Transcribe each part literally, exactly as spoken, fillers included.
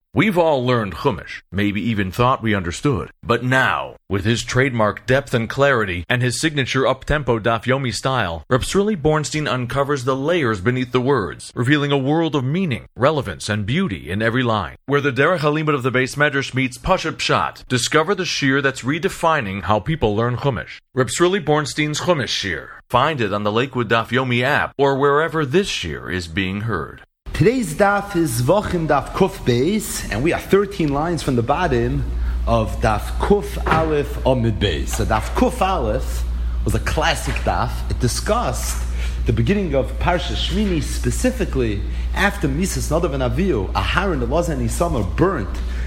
We've all learned Chumash, maybe even thought we understood. But now, with his trademark depth and clarity and his signature up-tempo Daf Yomi style, Reb Sruly Bornstein uncovers the layers beneath the words, revealing a world of meaning, relevance, and beauty in every line. Where the Derech HaLimud of the Beis Medrash meets Pashat Pshat, discover the shir that's redefining how people learn Chumash. Reb Sruly Bornstein's Chumash shir. Find it on the Lakewood Daf Yomi app or wherever this shir is being heard. Today's daf is Zvachim Daf Kuf Beis, and we are thirteen lines from the bottom of Daf Kuf Aleph Amud Beis. So Daf Kuf Aleph was a classic daf. It discussed the beginning of Parsha Shmini, specifically after Misas Nadav and Avihu, Aharon, Elazar, and Isamar burnt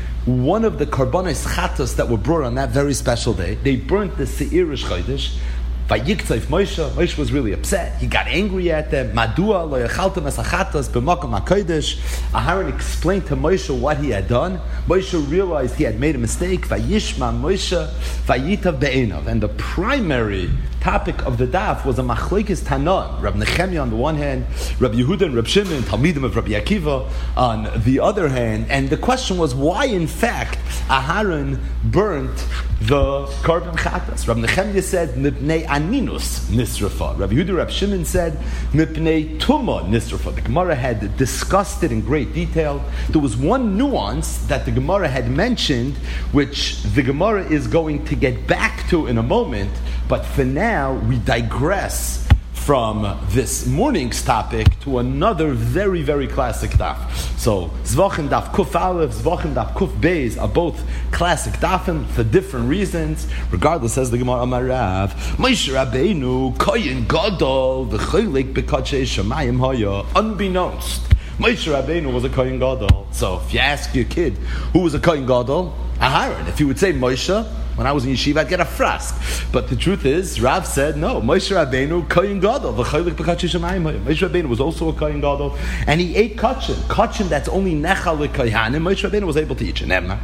one of the karbanos chatos that were brought on that very special day. They burnt the Seirish Chodesh. Vayiktzayf Moshe. Moshe was really upset. He got angry at them. Madua lo yachaltem es achatas b'makom hakodesh. Aharon explained to Moshe what he had done. Moshe realized he had made a mistake. Vayishma Moshe vayitav be'enav. And the primary topic of the daf was a machlekes Tanan. Rab Nechemia on the one hand, Rab Yehuda and Rab Shimon, Talmidim of Rab Akiva on the other hand. And the question was why, in fact, Aharon burnt the karban chatas. Rab Nechemia said, Mipnei aninus nisrafa. Rab Yehuda, Rab Shimon said, Mipnei tuma nisrafa. The Gemara had discussed it in great detail. There was one nuance that the Gemara had mentioned, which the Gemara is going to get back to in a moment, but for now, we digress from this morning's topic to another very, very classic daf. So, Zvachim Daf Kuf Aleph, Zvachim Daf Kuf Beis are both classic dafim for different reasons. Regardless, says the Gemara Amar Rav, Moshe Rabbeinu, Kohen Gadol, v'cholik b'kadshei shamayim haya, unbeknownst. Moshe Rabbeinu was a Kohen Gadol. So, if you ask your kid who was a Kohen Gadol, Aharon. If you would say Moshe, when I was in yeshiva, I'd get a frask. But the truth is, Rav said, no, Moshe Rabbeinu, Kohen Gadol. Moshe Rabbeinu was also a Kohen Gadol. And he ate kachin. Kachin that's only nechal l'kohanim. Moshe Rabbeinu was able to eat. Now,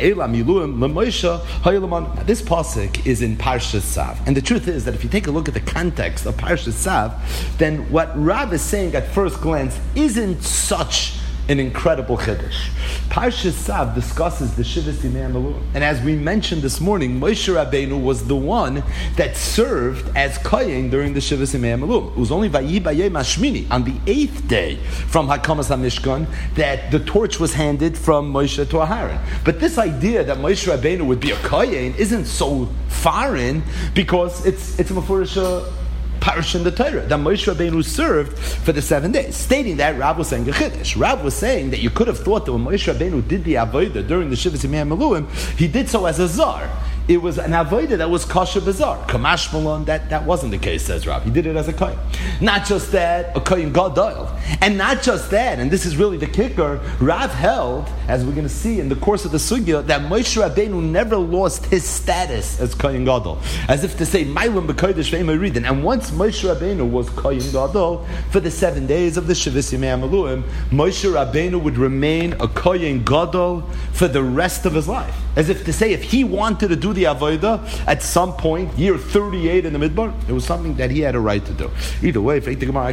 this pasuk is in Parshas Tzav. And the truth is that if you take a look at the context of Parshas Tzav, then what Rav is saying at first glance isn't such an incredible chiddush. Parshas Tzav discusses the Shivas Yimei HaMilua. And as we mentioned this morning, Moshe Rabbeinu was the one that served as Kohen during the Shivas Yimei HaMilua. It was only Vayi Bayei Mashmini, on the eighth day from Hakamas HaMishkan, that the torch was handed from Moshe to Aharon. But this idea that Moshe Rabbeinu would be a Kohen isn't so foreign, because it's it's a Mefurish Parish in the Torah that Moshe Rabbeinu served for the seven days. Stating that, Rav was saying a chiddush. Rav was saying that you could have thought that when Moshe Rabbeinu did the avodah during the Shivas Yimei HaMiluim, he did so as a zar. It was an avodah that was kosher bazar. Kamash Malon, that, that wasn't the case, says Rav. He did it as a kohen. Not just that, a kohen gadol. And not just that, and this is really the kicker, Rav held, as we're going to see in the course of the sugya, that Moshe Rabbeinu never lost his status as kohen gadol. As if to say, Mailam b'kodesh ve'im reading. And once Moshe Rabbeinu was kohen gadol, for the seven days of the Shivas Yimei HaMiluim, Moshe Rabbeinu would remain a kohen gadol for the rest of his life. As if to say, if he wanted to do the avodah at some point, year thirty-eight in the midbar, it was something that he had a right to do. Either way, the Gemara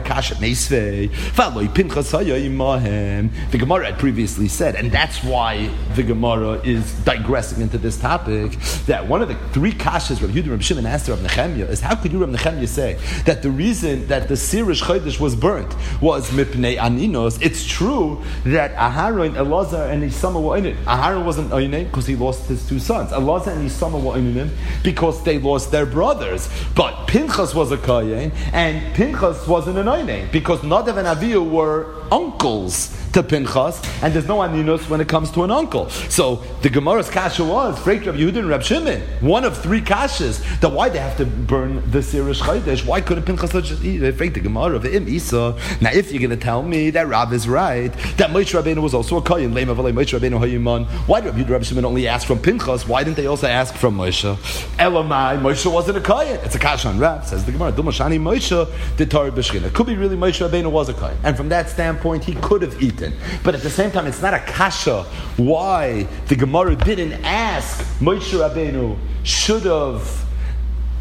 the Gemara had previously said, and that's why the Gemara is digressing into this topic, that one of the three kashas Rav Yehuda and Rav Shimon asked Rav Nechemia is, how could you, Rav Nechemia, say that the reason that the Sirish Chodesh was burnt was mipnei aninos? It's true that Aharon, Elazar, and Isamar were in it. Aharon wasn't oinei because he lost his two sons. Elazar and Isamar were oinim because they lost their brothers. But Pinchas was a kohen, and Pinchas wasn't an oinei because Nadav and Avihu were uncles to Pinchas, and there's no aninus when it comes to an uncle. So the Gemara's kasha was Freit Rab Yehuda and Rab Shimon, one of three kashas. That why they have to burn the Sirish Chodesh? Why couldn't Pinchas just eat? Freit the Gemara of Im Isa. Now, if you're going to tell me that Rav is right, that Moshe Rabbeinu was also a kohen, Lema v'lei Moshe Rabbeinu hayiman. Why did Rab Yehuda and Rab Shimon only ask from Pinchas? Why didn't they also ask from Moshe? Elamai, Moshe wasn't a kohen. It's a kasha on Rav. Says the Gemara. Dumashani Moshe the Torah b'shchina. It could be really Moshe Rabbeinu was a kohen, and from that standpoint, he could have eaten. But at the same time, it's not a kasha why the Gemara didn't ask Moshe Rabbeinu should have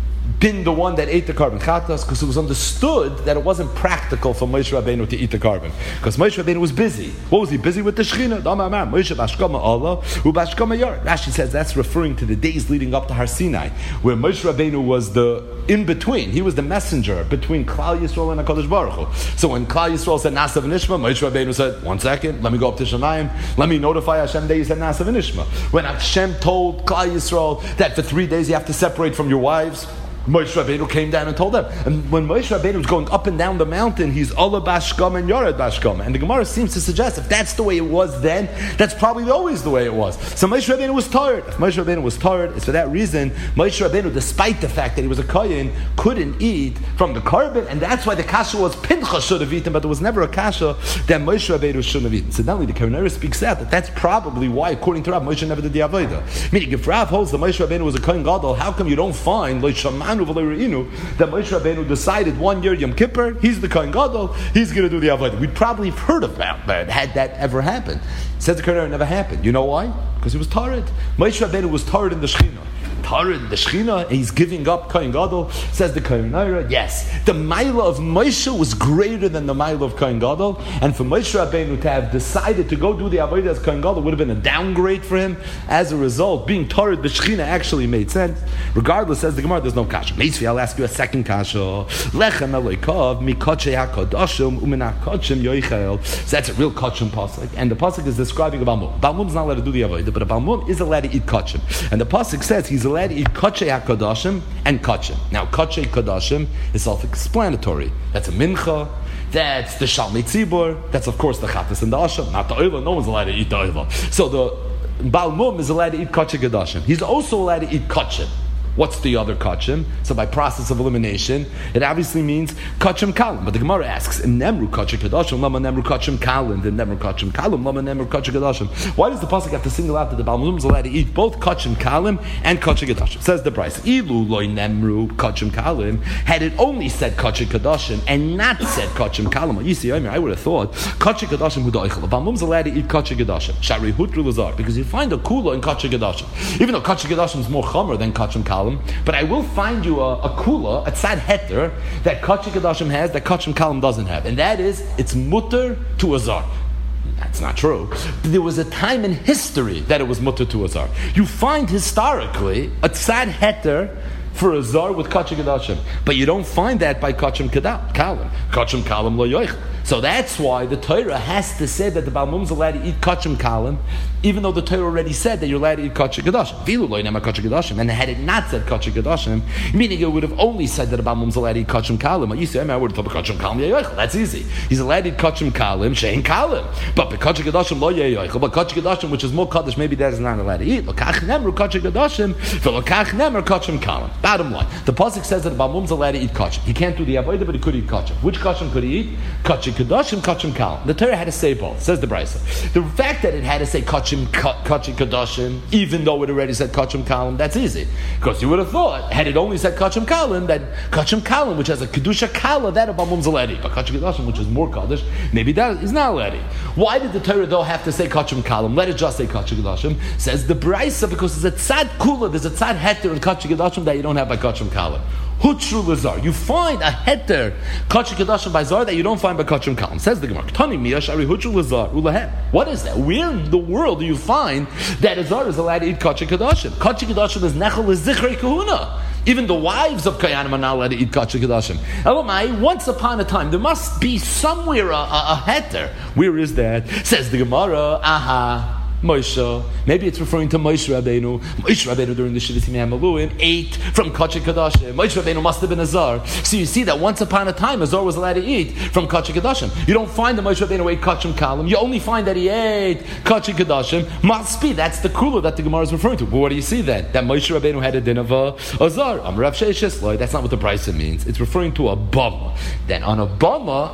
been the one that ate the carbon chatas, because it was understood that it wasn't practical for Moshe Rabbeinu to eat the carbon, because Moshe Rabbeinu was busy. What was he busy with? The Shechina. Moshe bashkama Allah, u bashkama yard. Rashi says that's referring to the days leading up to Har Sinai, where Moshe Rabbeinu was the in between. He was the messenger between Klal Yisrael and HaKadosh Baruch Hu. So when Klal Yisrael said Nasa v'Nishma, Moshe Rabbeinu said, one second, let me go up to Shemayim, let me notify Hashem that you said Nasa v'Nishma. When Hashem told Klal Yisrael that for three days you have to separate from your wives, Moshe Rabbeinu came down and told them. And when Moshe Rabbeinu was going up and down the mountain, he's Allah bashkam and Yared bashkam. And the Gemara seems to suggest if that's the way it was then, that's probably always the way it was. So Moshe Rabbeinu was tired. If Moshe Rabbeinu was tired, it's for that reason Moshe Rabbeinu, despite the fact that he was a kohen, couldn't eat from the carbon, and that's why the kasha was Pinchas should have eaten, but there was never a kasha that Moshe Rabbeinu shouldn't have eaten. So not only the Kavanah speaks out that that's probably why, according to Rav, Moshe never did the avodah. Meaning, if Rav holds that Moshe Rabbeinu was a kohen gadol, how come you don't find Lo Shamanu V'Lo Re'inu that Moshe Rabbeinu decided one year Yom Kippur he's the kohen gadol, he's going to do the avodah? We'd probably have heard about that had that ever happened. Says the Kavanah, it never happened. You know why? Because he was tired. Moshe Rabbeinu was tired in the Shechina. Tired in the Shechina, and he's giving up kohen gadol. Says the Kavanah, yes, the Maila of Moshe was greater than the Maila of kohen gadol, and for Moshe Rabbeinu to have decided to go do the avodah as kohen gadol would have been a downgrade for him. As a result, being tired the Shechina actually made sense. Regardless, says the Gemara, there's no kasha. Meisvi, I'll ask you a second kasha. Lechem eloikav mikotchei hakadashim umin hakotchim yoichel. So that's a real kotchim pasuk, and the pasuk is describing a balmum. Balmum's not allowed to do the avodah, but a balmum is allowed to eat kotchim, and the pasuk says he's allowed to eat kotchei hakadashim and kotchim. Now, kotchei kadashim is self-explanatory. That's a mincha. That's the shalmei tzibur. That's of course the chatas and the asham. Not the oila. No one's allowed to eat the oila. So the balmum is allowed to eat kotchei kadashim. He's also allowed to eat kotchim. What's the other kachim? So by process of elimination, it obviously means kachim kalim. But the Gemara asks, nemru kachim kadashim, lama nemru kachim kalim, then nemru kachim kalim, lama nemru kachim kadashim. Why does the pasuk have to single out that the balmum is allowed to eat both kachim kalim and kachim kadashim? Says the price, ilu loy nemru kachim kalim. Had it only said kachim kadashim and not said kachim kalim, you see, I mean, I would have thought kachim kadashim hudoichel. The balmum is allowed to eat kachim kadashim. Shari hutru lazar, because you find a kula in kachim kadashim. Even though kachim kadashim is more chamer than kachim kalim. But I will find you a, a kula, a tzad heter, that kachim kadashim has, that kachim kalim doesn't have. And that is, it's mutter to a zar. That's not true. There was a time in history that it was mutter to a zar. You find historically a tzad heter for a zar with kachim kadashim. But you don't find that by kachim kalim. Kachim kalim lo yoich. So that's why the Torah has to say that the balmum is allowed to eat kachim kalim, even though the Torah already said that you're allowed to eat kachim kadashim. Vilu lo yinema kachim kadashim, and had it not said kachim kadashim, meaning it would have only said that the balmum is allowed to eat kachim kalim. You say, I would have thought kachim kalim yeyoichel. That's easy. He's allowed to eat kachim kalim, shein kalim, but kachim kadashim lo yeyoichel. But kachim kadashim, which is more kaddish, maybe that is not allowed to eat. Lokach nemru kachim kadashim, velokach nemer kachim kalim. Bottom line, the pasuk says that the balmum is allowed to eat kachim. He can't do the avodah, but he could eat kachim. Which kachim could he eat? Kachim kadashim, kachim kalim. The Torah had to say both. Says the Brisa. The fact that it had to say kachim kachim kadashim, even though it already said kachim kalim, that's easy. Because you would have thought, had it only said kachim kalim, that kachim kalim, which has a kedusha kala, that a balmum's allowed to eat. But kachim kadashim, which is more kaddish, maybe that is not allowed to eat. Why did the Torah though have to say kachim kalim? Let it just say kachim kadashim. Says the Brisa, because there's a tzad kula, there's a tzad heter in kachim kadashim that you don't have by kachim kalim. Hutru lazar. You find a heter kachim kadashim by zar that you don't find by kachim kalim. Says the Gemara. Tani miyash ari hutru lazar ulahem. What is that? Where in the world do you find that a zar is allowed to eat kachim kadashim? Kachim kadashim is nechel zichrei kahuna. Even the wives of Kayanim are not allowed to eat kachim kadashim. Elamai, once upon a time, there must be somewhere a, a, a heter. Where is that? Says the Gemara. Aha. Moshe, maybe it's referring to Moshe Rabbeinu. Moshe Rabbeinu during the Shivas Yimei ate from kachim kadashim. Moshe Rabbeinu must have been a zar. So you see that once upon a time a zar was allowed to eat from kachim kadashim. You don't find that Moshe Rabbeinu ate kachim kalim. You only find that he ate kachim kadashim. Must be that's the kula that the Gemara is referring to. But what do you see then? That Moshe Rabbeinu had a din of a, a zar. I'm Rav Sheishes. That's not what the Brisa means. It's referring to a bama. Then on a bama,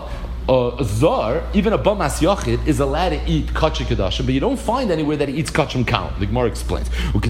Uh, a zar, even a bamas yachid, is allowed to eat kachim kedashim, but you don't find anywhere that he eats kachim kalim. The Gemara explains.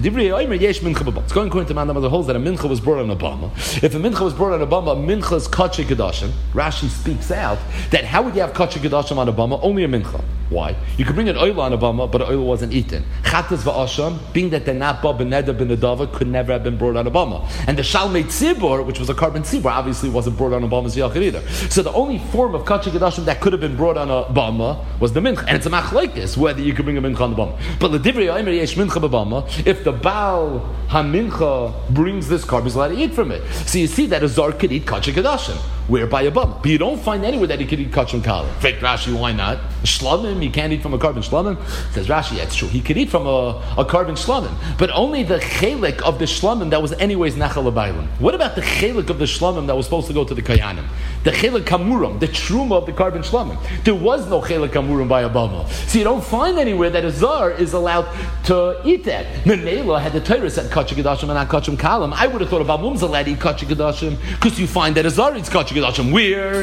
It's going according to man that holds that a mincha was brought on a bama. If a mincha was brought on a bama, a mincha is kachim kedashim. Rashi speaks out that how would you have kachim kedashim on a bama? Only a mincha. Why? You could bring an oil on a bama, but the oil wasn't eaten. Chatas va'asham, being that they're not ba b'neder b'nedava, could never have been brought on a bama. And the shalmei tzibor, which was a carbon tzibor, obviously wasn't brought on a bama's yachid either. So the only form of kachim kedashim that could have been brought on a bama was the mincha, and it's a machlokes whether you could bring a mincha on the bama. But the divrei omer yesh mincha b'bama. If the baal hamincha brings this carbon, he's allowed to eat from it. So you see that a zar could eat kachim kedashim, whereby a bama. But you don't find anywhere that he could eat kachim kalim. Fake Rashi, why not? Shlamim, he can't eat from a carbon shlamim. Says Rashi, yeah, it's true. He could eat from a, a carbon shlamim, but only the chelik of the shlamim that was anyways nachal abaylim. What about the chelik of the shlamim that was supposed to go to the kayanim? The chelik kamuram, the truma of the carbon shlamim. There was no chelik kamuram by a bama. So you don't find anywhere that a zar is allowed to eat that. Memela had the Torah said kachim kedashim and not kachim kalim. I would have thought about mum's allowed to eat kachim kedashim because you find that a zar eats kachim kedashim. Where?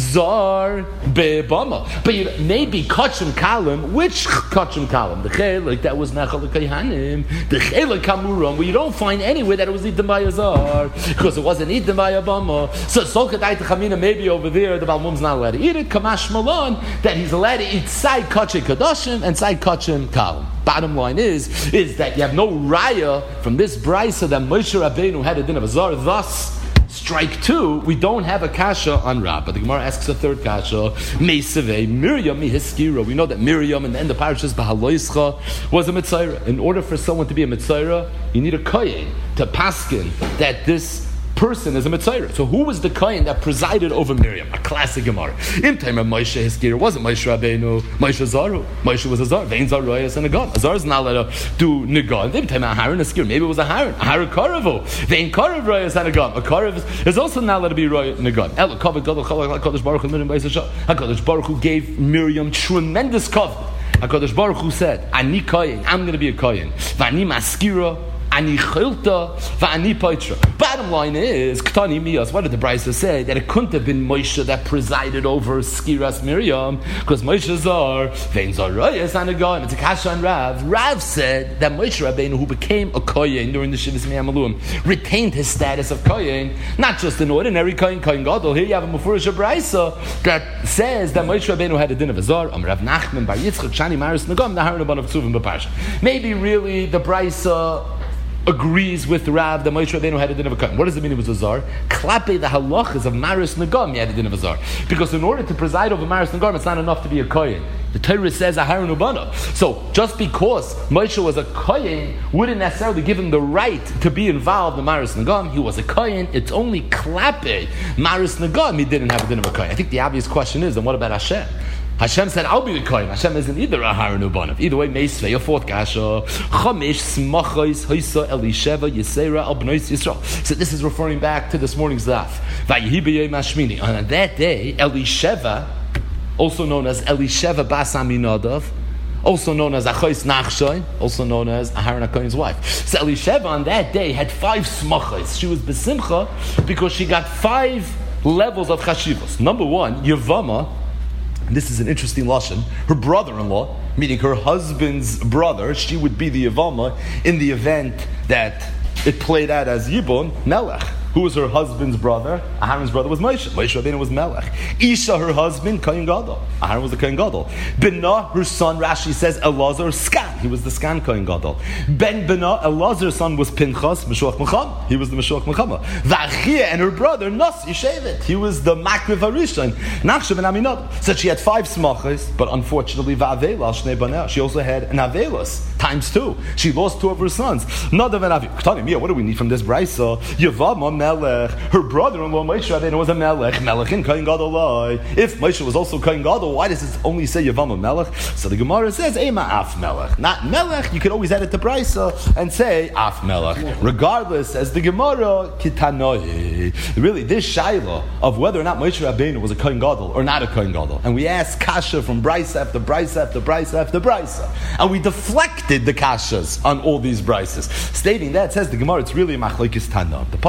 Zar be bama. But you, maybe kachim kalim. Which kachim kalim? The chelik that was nachal kayanim. The chelik kamuram, where you don't find anywhere that it was eaten by a zar because it wasn't eaten by a bama. So solkadai techamina, maybe over there the balmum's not allowed to eat it. Kamash malon, that he's allowed to eat side kachim kadashim and side kachim kalim. Bottom line is, is that you have no raya from this brisa that Moshe Rabbeinu had a din of a zar. Thus, strike two, we don't have a kasha on Rab. But the Gemara asks a third kasha. Meisavei Miriam mihiskira. We know that Miriam in the end of Parashas Bahaloischa was a mitzayra. In order for someone to be a mitzayra, you need a kohen to paskin that this person is a mitzayra. So who was the kohen that presided over Miriam? A classic Gemara. In time of Moshe Hiskir, wasn't Moshe Rabbeinu, Moshe Zaru. Moshe was a zar. Vein zar royas and a god. A zar is not allowed to do negan. In time of Haran Hiskir, maybe it was a Haran. A Haran Karavu. Vein Karav royas and a god. A Karav is also not allowed to be roy negan. El Kavod Gadol Chalak HaKadosh Baruch Hu Miriam B'Yisrael. HaKadosh Baruch Hu gave Miriam tremendous kavod. HaKadosh Baruch Hu said, Ani kohen, I'm going to be a kohen. V'ani maskira. Ani chilta va'ani paitra. Bottom line is, Ktani Miyas, what did the Brisa say? That it couldn't have been Moshe that presided over Skiras Miriam, because Moshe Zar, Vein Zar Rayas Anagon, it's a Kasha and Rav. Rav said that Moshe Rabbeinu, who became a Kohen during the Shivas Mi'amaluim, retained his status of Kohen, not just an ordinary Kohen, Kohen Gadol. Here you have a Mufurish Brisa that says that Moshe Rabbeinu had a din of a Zar, Am Rav Nachman Bar Yitzchak Shani Maris Nagam, the Haran of Tzuvim B'Parsha. Maybe really the Brisa agrees with Rav that Moshe Rabbeinu had a din of a kohen. What does it mean it was a zar? Klape the halachas of Maris Nagam, he had a din of a zar. Because in order to preside over Maris Nagam, it's not enough to be a kohen. The Torah says Aharon Ubana. So just because Moshe was a kohen wouldn't necessarily give him the right to be involved in Maris Nagam. He was a kohen. It's only Klape Maris Nagam he didn't have a din of a kohen. I think the obvious question is, then what about Hashem? Hashem said, I'll be the kohen. Hashem isn't either a Aharon Ubanav. Either way, Meisvei, a fourth kasha. Chamish, Smachos, Hoisa, Elisheva, Yisera, Al Bnois Yisrael. So this is referring back to this morning's daf. Vayihi b'yom hashmini. On that day, Elisheva, also known as Elisheva Bas Aminadav, also known as Achos Nachshon, also known as Aharon HaKohen's wife. So Elisheva on that day had five smachos. She was besimcha because she got five levels of chashivos. Number one, Yevama. This is an interesting lashon. Her brother-in-law, meaning her husband's brother, she would be the Yevama in the event that it played out as Yibon, Melech. Who was her husband's brother? Aharon's brother was Moshe. Moshe Rabbeinu was Melech. Isha, her husband, Kohen Gadol. Aharon was the Kohen Gadol. Binah, her son, Rashi says, Elazar, Skan. He was the Skan Kohen Gadol. Ben Binah, Elazar's son was Pinchas, Meshuach Mechama. He was the Meshuach Mechama. Vachia and her brother, Nasi Shevet. He was the Makriv Harishon. Nachshav and Aminad. So she had five smachos, but unfortunately, Va'avela, Shnei Baneh. She also had an Avelos, times two. She lost two of her sons. Nadav and Avi. Ktani Mia, what do we need from this brisa? Yevama, Melech. Her brother-in-law Moshe Rabbeinu was a Melech. Melech in Kohen Gadol. If Moshe was also Kohen Gadol, why does it only say Yevama Melech? So the Gemara says Ema Af Melech. Not Melech. You could always add it to Brisa and say Af Melech. Regardless, says the Gemara Kitanoi. Really, this shaila of whether or not Moshe Rabbeinu was a Kohen Gadol or not a Kohen Gadol, and we asked kasha from Brisa after Brisa after Brisa after Brisa, and we deflected the kashas on all these Brisas, stating that says the Gemara it's really a machlokes Tana. The pasuk says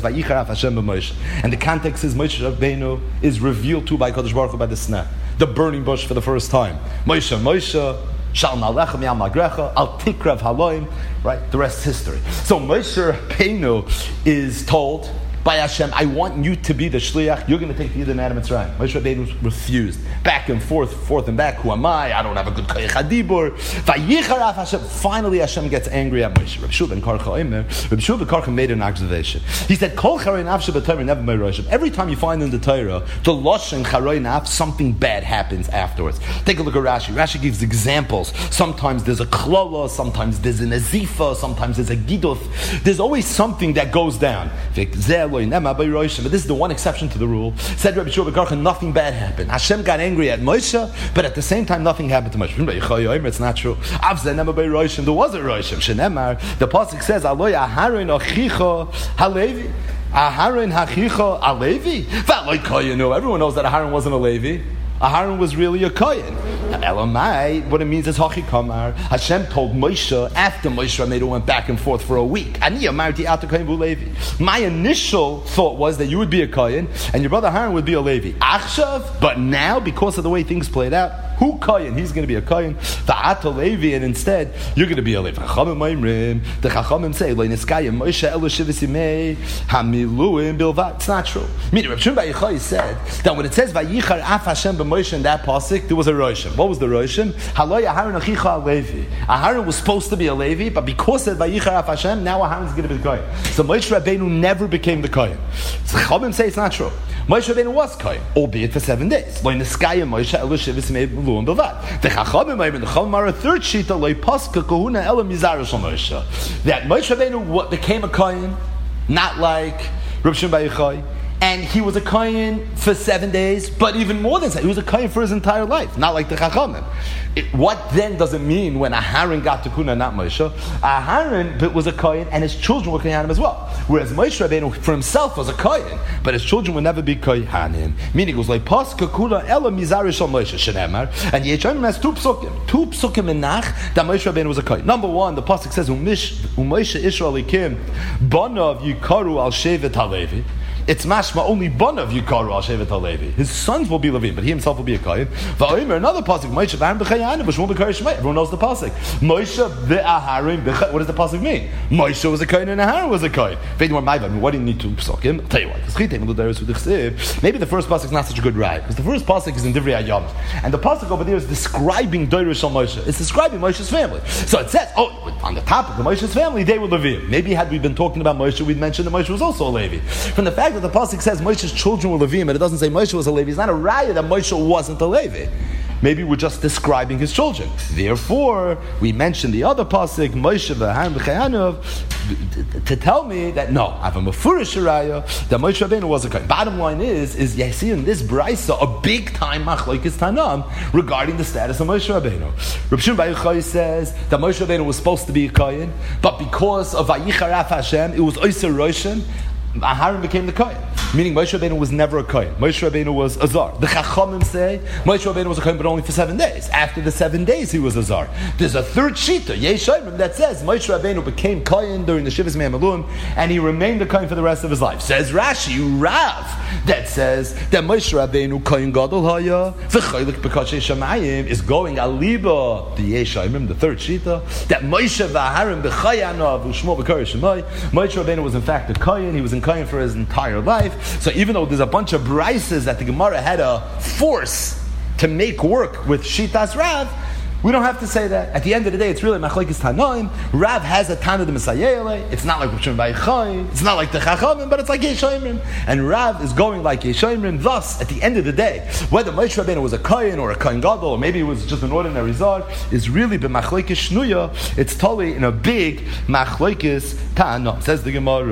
Vayichar Hashem b'Moshe. And the context is Moshe Rabbeinu is revealed to by Kadosh Baruch Hu by the sneh, the burning bush for the first time. Moshe, Moshe, Shal Nalecha Mi'al Magrecha, Al Tikrav Haloim, right? The rest is history. So Moshe Rabbeinu is told by Hashem, I want you to be the shliach. You're going to take the Yidden out of Mitzrayim. Moshe Rabbeinu refused. Back and forth, forth and back. Who am I? I don't have a good koyach hadibur. Vayicharav Hashem. Finally, Hashem gets angry at Moshe. Rabbi Shua ben Karcha Omer. Rabbi Shua ben Karcha made an observation. He said, "Kol charoi nafshe b'Torah never by Roshim." Every time you find in the Torah the lashon charoi naf, something bad happens afterwards. Take a look at Rashi. Rashi gives examples. Sometimes there's a klola. Sometimes there's an azifa. Sometimes there's a giduf. There's always something that goes down. But this is the one exception to the rule. Said Rabbi Shua ben Karcha, nothing bad happened. Hashem got angry at Moshe, but at the same time, nothing happened to Moshe. It's not true. There was a Roshim. The pasuk says, "Aloy Aharon achicha halevi." Aharon hachicha alevi. Everyone knows that Aharon wasn't a Levi. Aharon was really a Kohen. Elamai, what it means is Hachi Kamar. Hashem told Moshe after Moshe Rabbeinu went back and forth for a week. Ani amarti ata Kohen vu Levi. My initial thought was that you would be a Kohen and your brother Aharon would be a Levi. Achshav, but now because of the way things played out, who Kohen? He's going to be a Kohen. The Ata Levi, and instead you're going to be a Levi. The Chachamim say, "Leiniskayim Moshe elu shivus yimei hamiluim bilvat." It's not true. Meaning, Rav Shimon bar Yochai said that when it says Vayichar af Hashem b'Moshe in that pasuk, there was a Roshim. What was the Roshim? Haloi Aharon achicha Levi. Aharon was supposed to be a Levi, but because of Vayichar af Hashem, now Aharon is going to be the Kohen. So Moshe Rabbeinu never became the Kohen. So Chachamim say it's not true. Moshe Rabbeinu was Kohen, albeit for seven days. Leiniskayim Moshe elu shivus yimei. The Chachamim, the Chachamim are a third shita loy paska kahuna ela mizara shel Moshe. That Moshe Rabbeinu became a Kohen, not like Reb Shimon bar Yochai, and he was a Kohen for seven days, but even more than that, he was a Kohen for his entire life, not like the Chachamim. It, what then does it mean when Aharon got to Kuna, not Moshe? Aharon was a Kohen, and his children were Kohanim as well. Whereas Moshe Rabbeinu for himself was a Kohen, but his children would never be Kohanim. Meaning it was like Paska Kuna Ela Mizari Shal Moshe Shenemar, and Yechayim has two psukim, two psukim in Nach that Moshe Rabbeinu was a Kohen. Number one, the pasuk says Umish Umoshe Israel Ikim Banav Yikaru Al Shevet Halevi. It's mashma only Banav Yikaru Al Shevet Halevi. His sons will be Levim, but he himself will be a Kohen. Va'omer, another pasuk, Moshe v'Aaron b'Chayanim v'Shmuel b'Karei Shmei. Everyone knows the pasuk. Moshe v'Aharon b'Chayanim. What does the pasuk mean? Moshe was a Kohen and Aharon was a Kohen. What do you need to psukim? I'll tell you what. Maybe the first pasuk is not such a good ride, because the first pasuk is in Divrei Hayom, and the pasuk over there is describing Doros Shel Moshe. It's describing Moshe's family. So it says, oh, on the topic of Moshe's family, they were Levim. Maybe had we been talking about Moshe, we'd mention that Moshe was also a Levi. From the fact that the pasuk says Moshe's children were Levim, and it doesn't say Moshe was a Levi, it's not a raya that Moshe wasn't a Levi. Maybe we're just describing his children. Therefore, we mentioned the other pasuk, Moshe v'Aaron b'Chayanim, to tell me that no, I have a mefurish raya that Moshe Rabbeinu was a Kohen. Bottom line is, is you see in this brisa a big time machlokes Tanam regarding the status of Moshe Rabbeinu. Reb Shimon bar Yochai says that Moshe Rabbeinu was supposed to be a Kohen, but because of Vayichar af Hashem, it was Oiser Roshan. Aharon became the Kohen, meaning Moshe Rabbeinu was never a Kohen. Moshe Rabbeinu was a Zar. The Chachamim say Moshe Rabbeinu was a Kohen, but only for seven days. After the seven days, he was a Zar. There's a third shita, Yeshayim, that says Moshe Rabbeinu became Kohen during the Shivas Me'amaluim, and he remained a Kohen for the rest of his life. Says Rashi, Rav, that says that Moshe Rabbeinu Kohen Gadol Haya v'Chaylik b'Kachei Shamayim is going aliba the Yeshayim, the third shita, that Moshe v'Aharon b'Chayanav v'Shmuel b'Karei Shmei. Moshe Rabbeinu was in fact a Kohen. He was in Kohen for his entire life. So even though there's a bunch of brises that the Gemara had a force to make work with Shitas Rav, we don't have to say that. At the end of the day, it's really Machlekes Tanoim. Rav has a Tana de Messiah. It's not like Reb Shimon bar Yochai. It's not like the Chachamim, but it's like Yeshayimrim. And Rav is going like Yeshayimrim. Thus, at the end of the day, whether Moshe Rabbeinu was a Kohen or a Kohen Gadol, or maybe it was just an ordinary Zar, is really b'Machlekes Shnuya. It's totally in a big Machlekes Tanoim. Says the Gemara,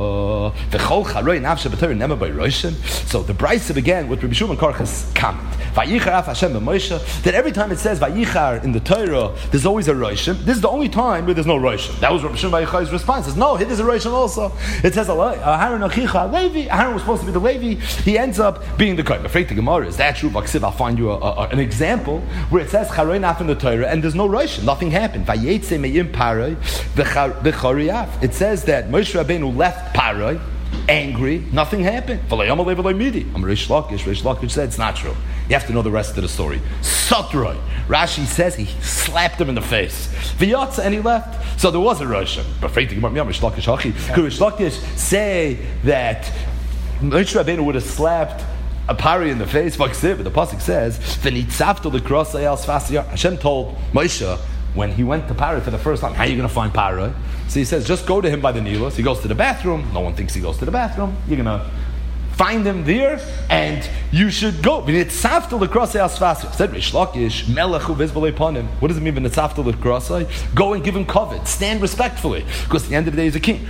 V'chol charoi nafshe b'Torah nema by Roshan. So the Brisa began with Rabbi Shimon Karcha's comment. Vayichar af Hashem b'Moshe. That every time it says Vayichar in the Torah, there's always a Roshim. This is the only time where there's no Roshim. That was Rabbi Shimon bar Yochai's response. It says, no, here there's a Roshim also. It says, Aharon achicha Levi. Aharon was supposed to be the Levi. He ends up being the Kohen. I'm afraid the Gemara is that true. I'll find you a, a, an example where it says Charoi Naf in the Torah and there's no Roshim. Nothing happened. Vayetze me'im Paroi v'choriaf. It says that Moshe Rabbeinu left Paroi. angry, nothing happened. Reish Lakish, Reish Lakish said it's not true. You have to know the rest of the story. Sotroi. Rashi says he slapped him in the face. V'yatza, and he left. So there was a Rosh. But Reish Lakish say that Moshe Rabbeinu would have slapped a pari in the face. But the pasuk says, Hashem told Moshe when he went to Pari for the first time, how are you going to find Pari? So he says, just go to him by the Nilo. So he goes to the bathroom. No one thinks he goes to the bathroom. You're going to find him there, and you should go. Said Reish Lakish, Melech hu vizbalei panim. What does it mean? Go and give him covet. Stand respectfully, because at the end of the day he's a king.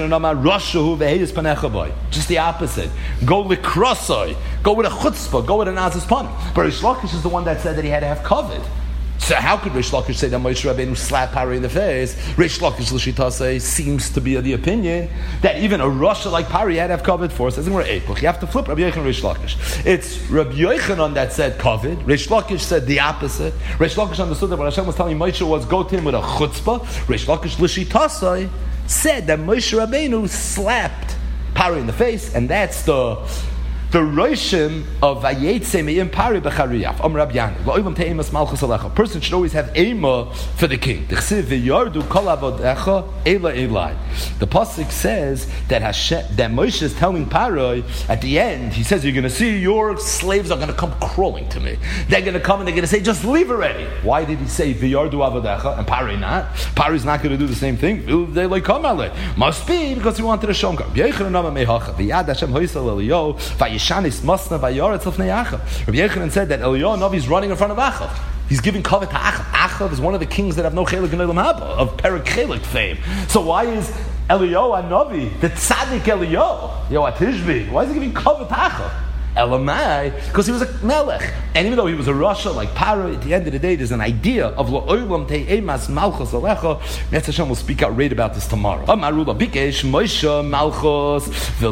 Just the opposite. Go likrosai. Go with a chutzpah. Go with a nazis panim. But Reish Lakish is the one that said that he had to have covet. So how could Reish Lakish say that Moshe Rabbeinu slapped Pari in the face? Reish Lakish l'shitase seems to be of the opinion that even a Rasha like Pari had to have covet for. Says we're eight. You have to flip Rabbi Yochanan Reish Lakish. It's Rabbi Yochanan that said covet. Reish Lakish said the opposite. Reish Lakish understood that what Hashem was telling Moshe was go to him with a chutzpah. Reish Lakish l'shitase said that Moshe Rabbeinu slapped Pari in the face, and that's the The Roshim of Vayetze Me'im Pari B'Chariyaf. Om Rab Yana. Lo'ivam Te'emas Malchus Alecha. A person should always have Ema for the king. D'chsiv v'yardu kol avodecha Eila Elai. The pasuk says that Hashem, that Moshe is telling Pari at the end. He says, "You're going to see your slaves are going to come crawling to me. They're going to come and they're going to say, just leave already." Why did he say v'yardu avodecha and Pari not? Pari's not going to do the same thing. They like come ale. Must be because he wanted to show him. V'yechon nama mehacha. V'yad Hashem hoysel Eliyahu. Shanis Masna Vayaretz of Ne'achav. Rabbi Yochanan said that Eliyahu Navi is running in front of Achav. He's giving covet to Achav. Achav is one of the kings that have no chelik in Olam Haba, of Perek Chelik fame. So why is Eliyahu Navi, the tzaddik Eliyahu, Yo Atishvi, why is he giving covet to Achav? Elamai, because he was a melech, and even though he was a Rasha like Paro, at the end of the day, there's an idea of Lo'olam Te'emas Malchus Alecha. Netz Hashem will speak out right about this tomorrow. Amarula Bikesh Moshe Malchus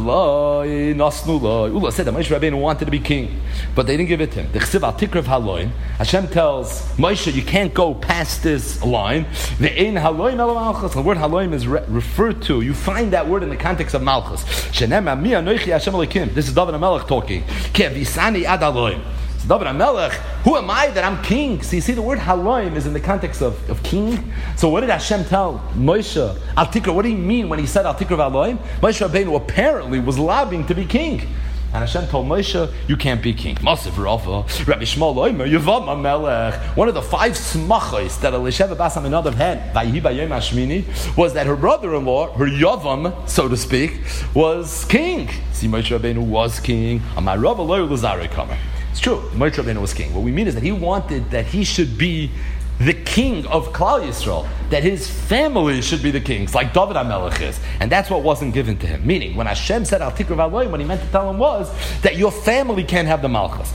V'loi Nasnuloi. Ula said that Moshe Rabbeinu wanted to be king, but they didn't give it to him. The Chsiv Al Tikrav Haloim. Hashem tells Moshe, you can't go past this line. Ve'ein Haloim Ela Malchus. The word Haloim is re- referred to. You find that word in the context of Malchus. Shenem Ami Anoichi Hashem Elokim. This is David HaMelech talking. Kevisani ad Haloim. So David HaMelech, who am I that I'm king? So you see the word Haloim is in the context of, of king. So what did Hashem tell Moshe? Al Tikra, what do you mean when he said Al Tikra Haloim? Moshe Rabbeinu apparently was lobbying to be king. And Hashem told Moshe, you can't be king. Masiv Rava, Rabbi Shmuel Oimer, Yavam HaMelech. One of the five smachos that Elisheva Bas HaMenadav had, Vayihi Bayom HaShmini, was that her brother-in-law, her Yavam, so to speak, was king. See, Moshe Rabbeinu was king. Amar Rava Lo Lazare Kamer. It's true, Moshe Rabbeinu was king. What we mean is that he wanted that he should be the king of Klal Yisrael, that his family should be the kings, like David HaMelech is. And that's what wasn't given to him. Meaning, when Hashem said Al Tikra V'Aloim, what he meant to tell him was that your family can't have the Malchus.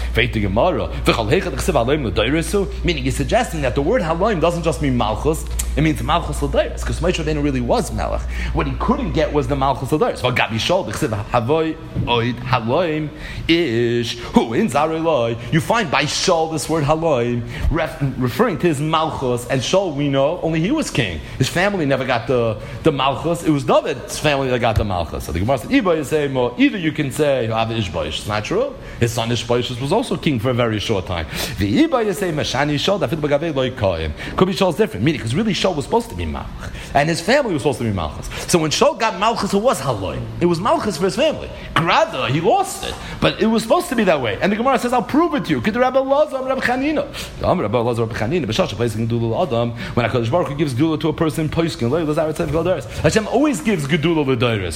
Meaning, he's suggesting that the word Haloim doesn't just mean Malchus, it means Malchus L'Dairis, because Moshe Rabbeinu really was Melech. What he couldn't get was the Malchus L'Dairis. Well, Gabi Shol, the Chsiv Havoy Oid Haloim Ish, who in Zareloi, you find by Shol this word Haloim, ref, referring to his Malchus, and Shol we know, only he was king. His family never got the, the Malchus. It was David's family that got the Malchus. So the Gemara said, either you can say, it's not true. His son Ishbosheth was also king for a very short time. The Iba say, Mashani Shol, could be Shol's different. Meaning, because really Shol was supposed to be Malchus. And his family was supposed to be Malchus. So when Shol got Malchus, it was Haloim. It was Malchus for his family. Grada, he lost it. But it was supposed to be that way. And the Gemara says, I'll prove it to you. Could the Rabbi Lazar, Rabbi Chanina. Rabbi Lazar, Rabbi Chanina, when HaKadosh Baruch Hu gives Gedula to a person, Hashem always gives Gedula l'Dairis.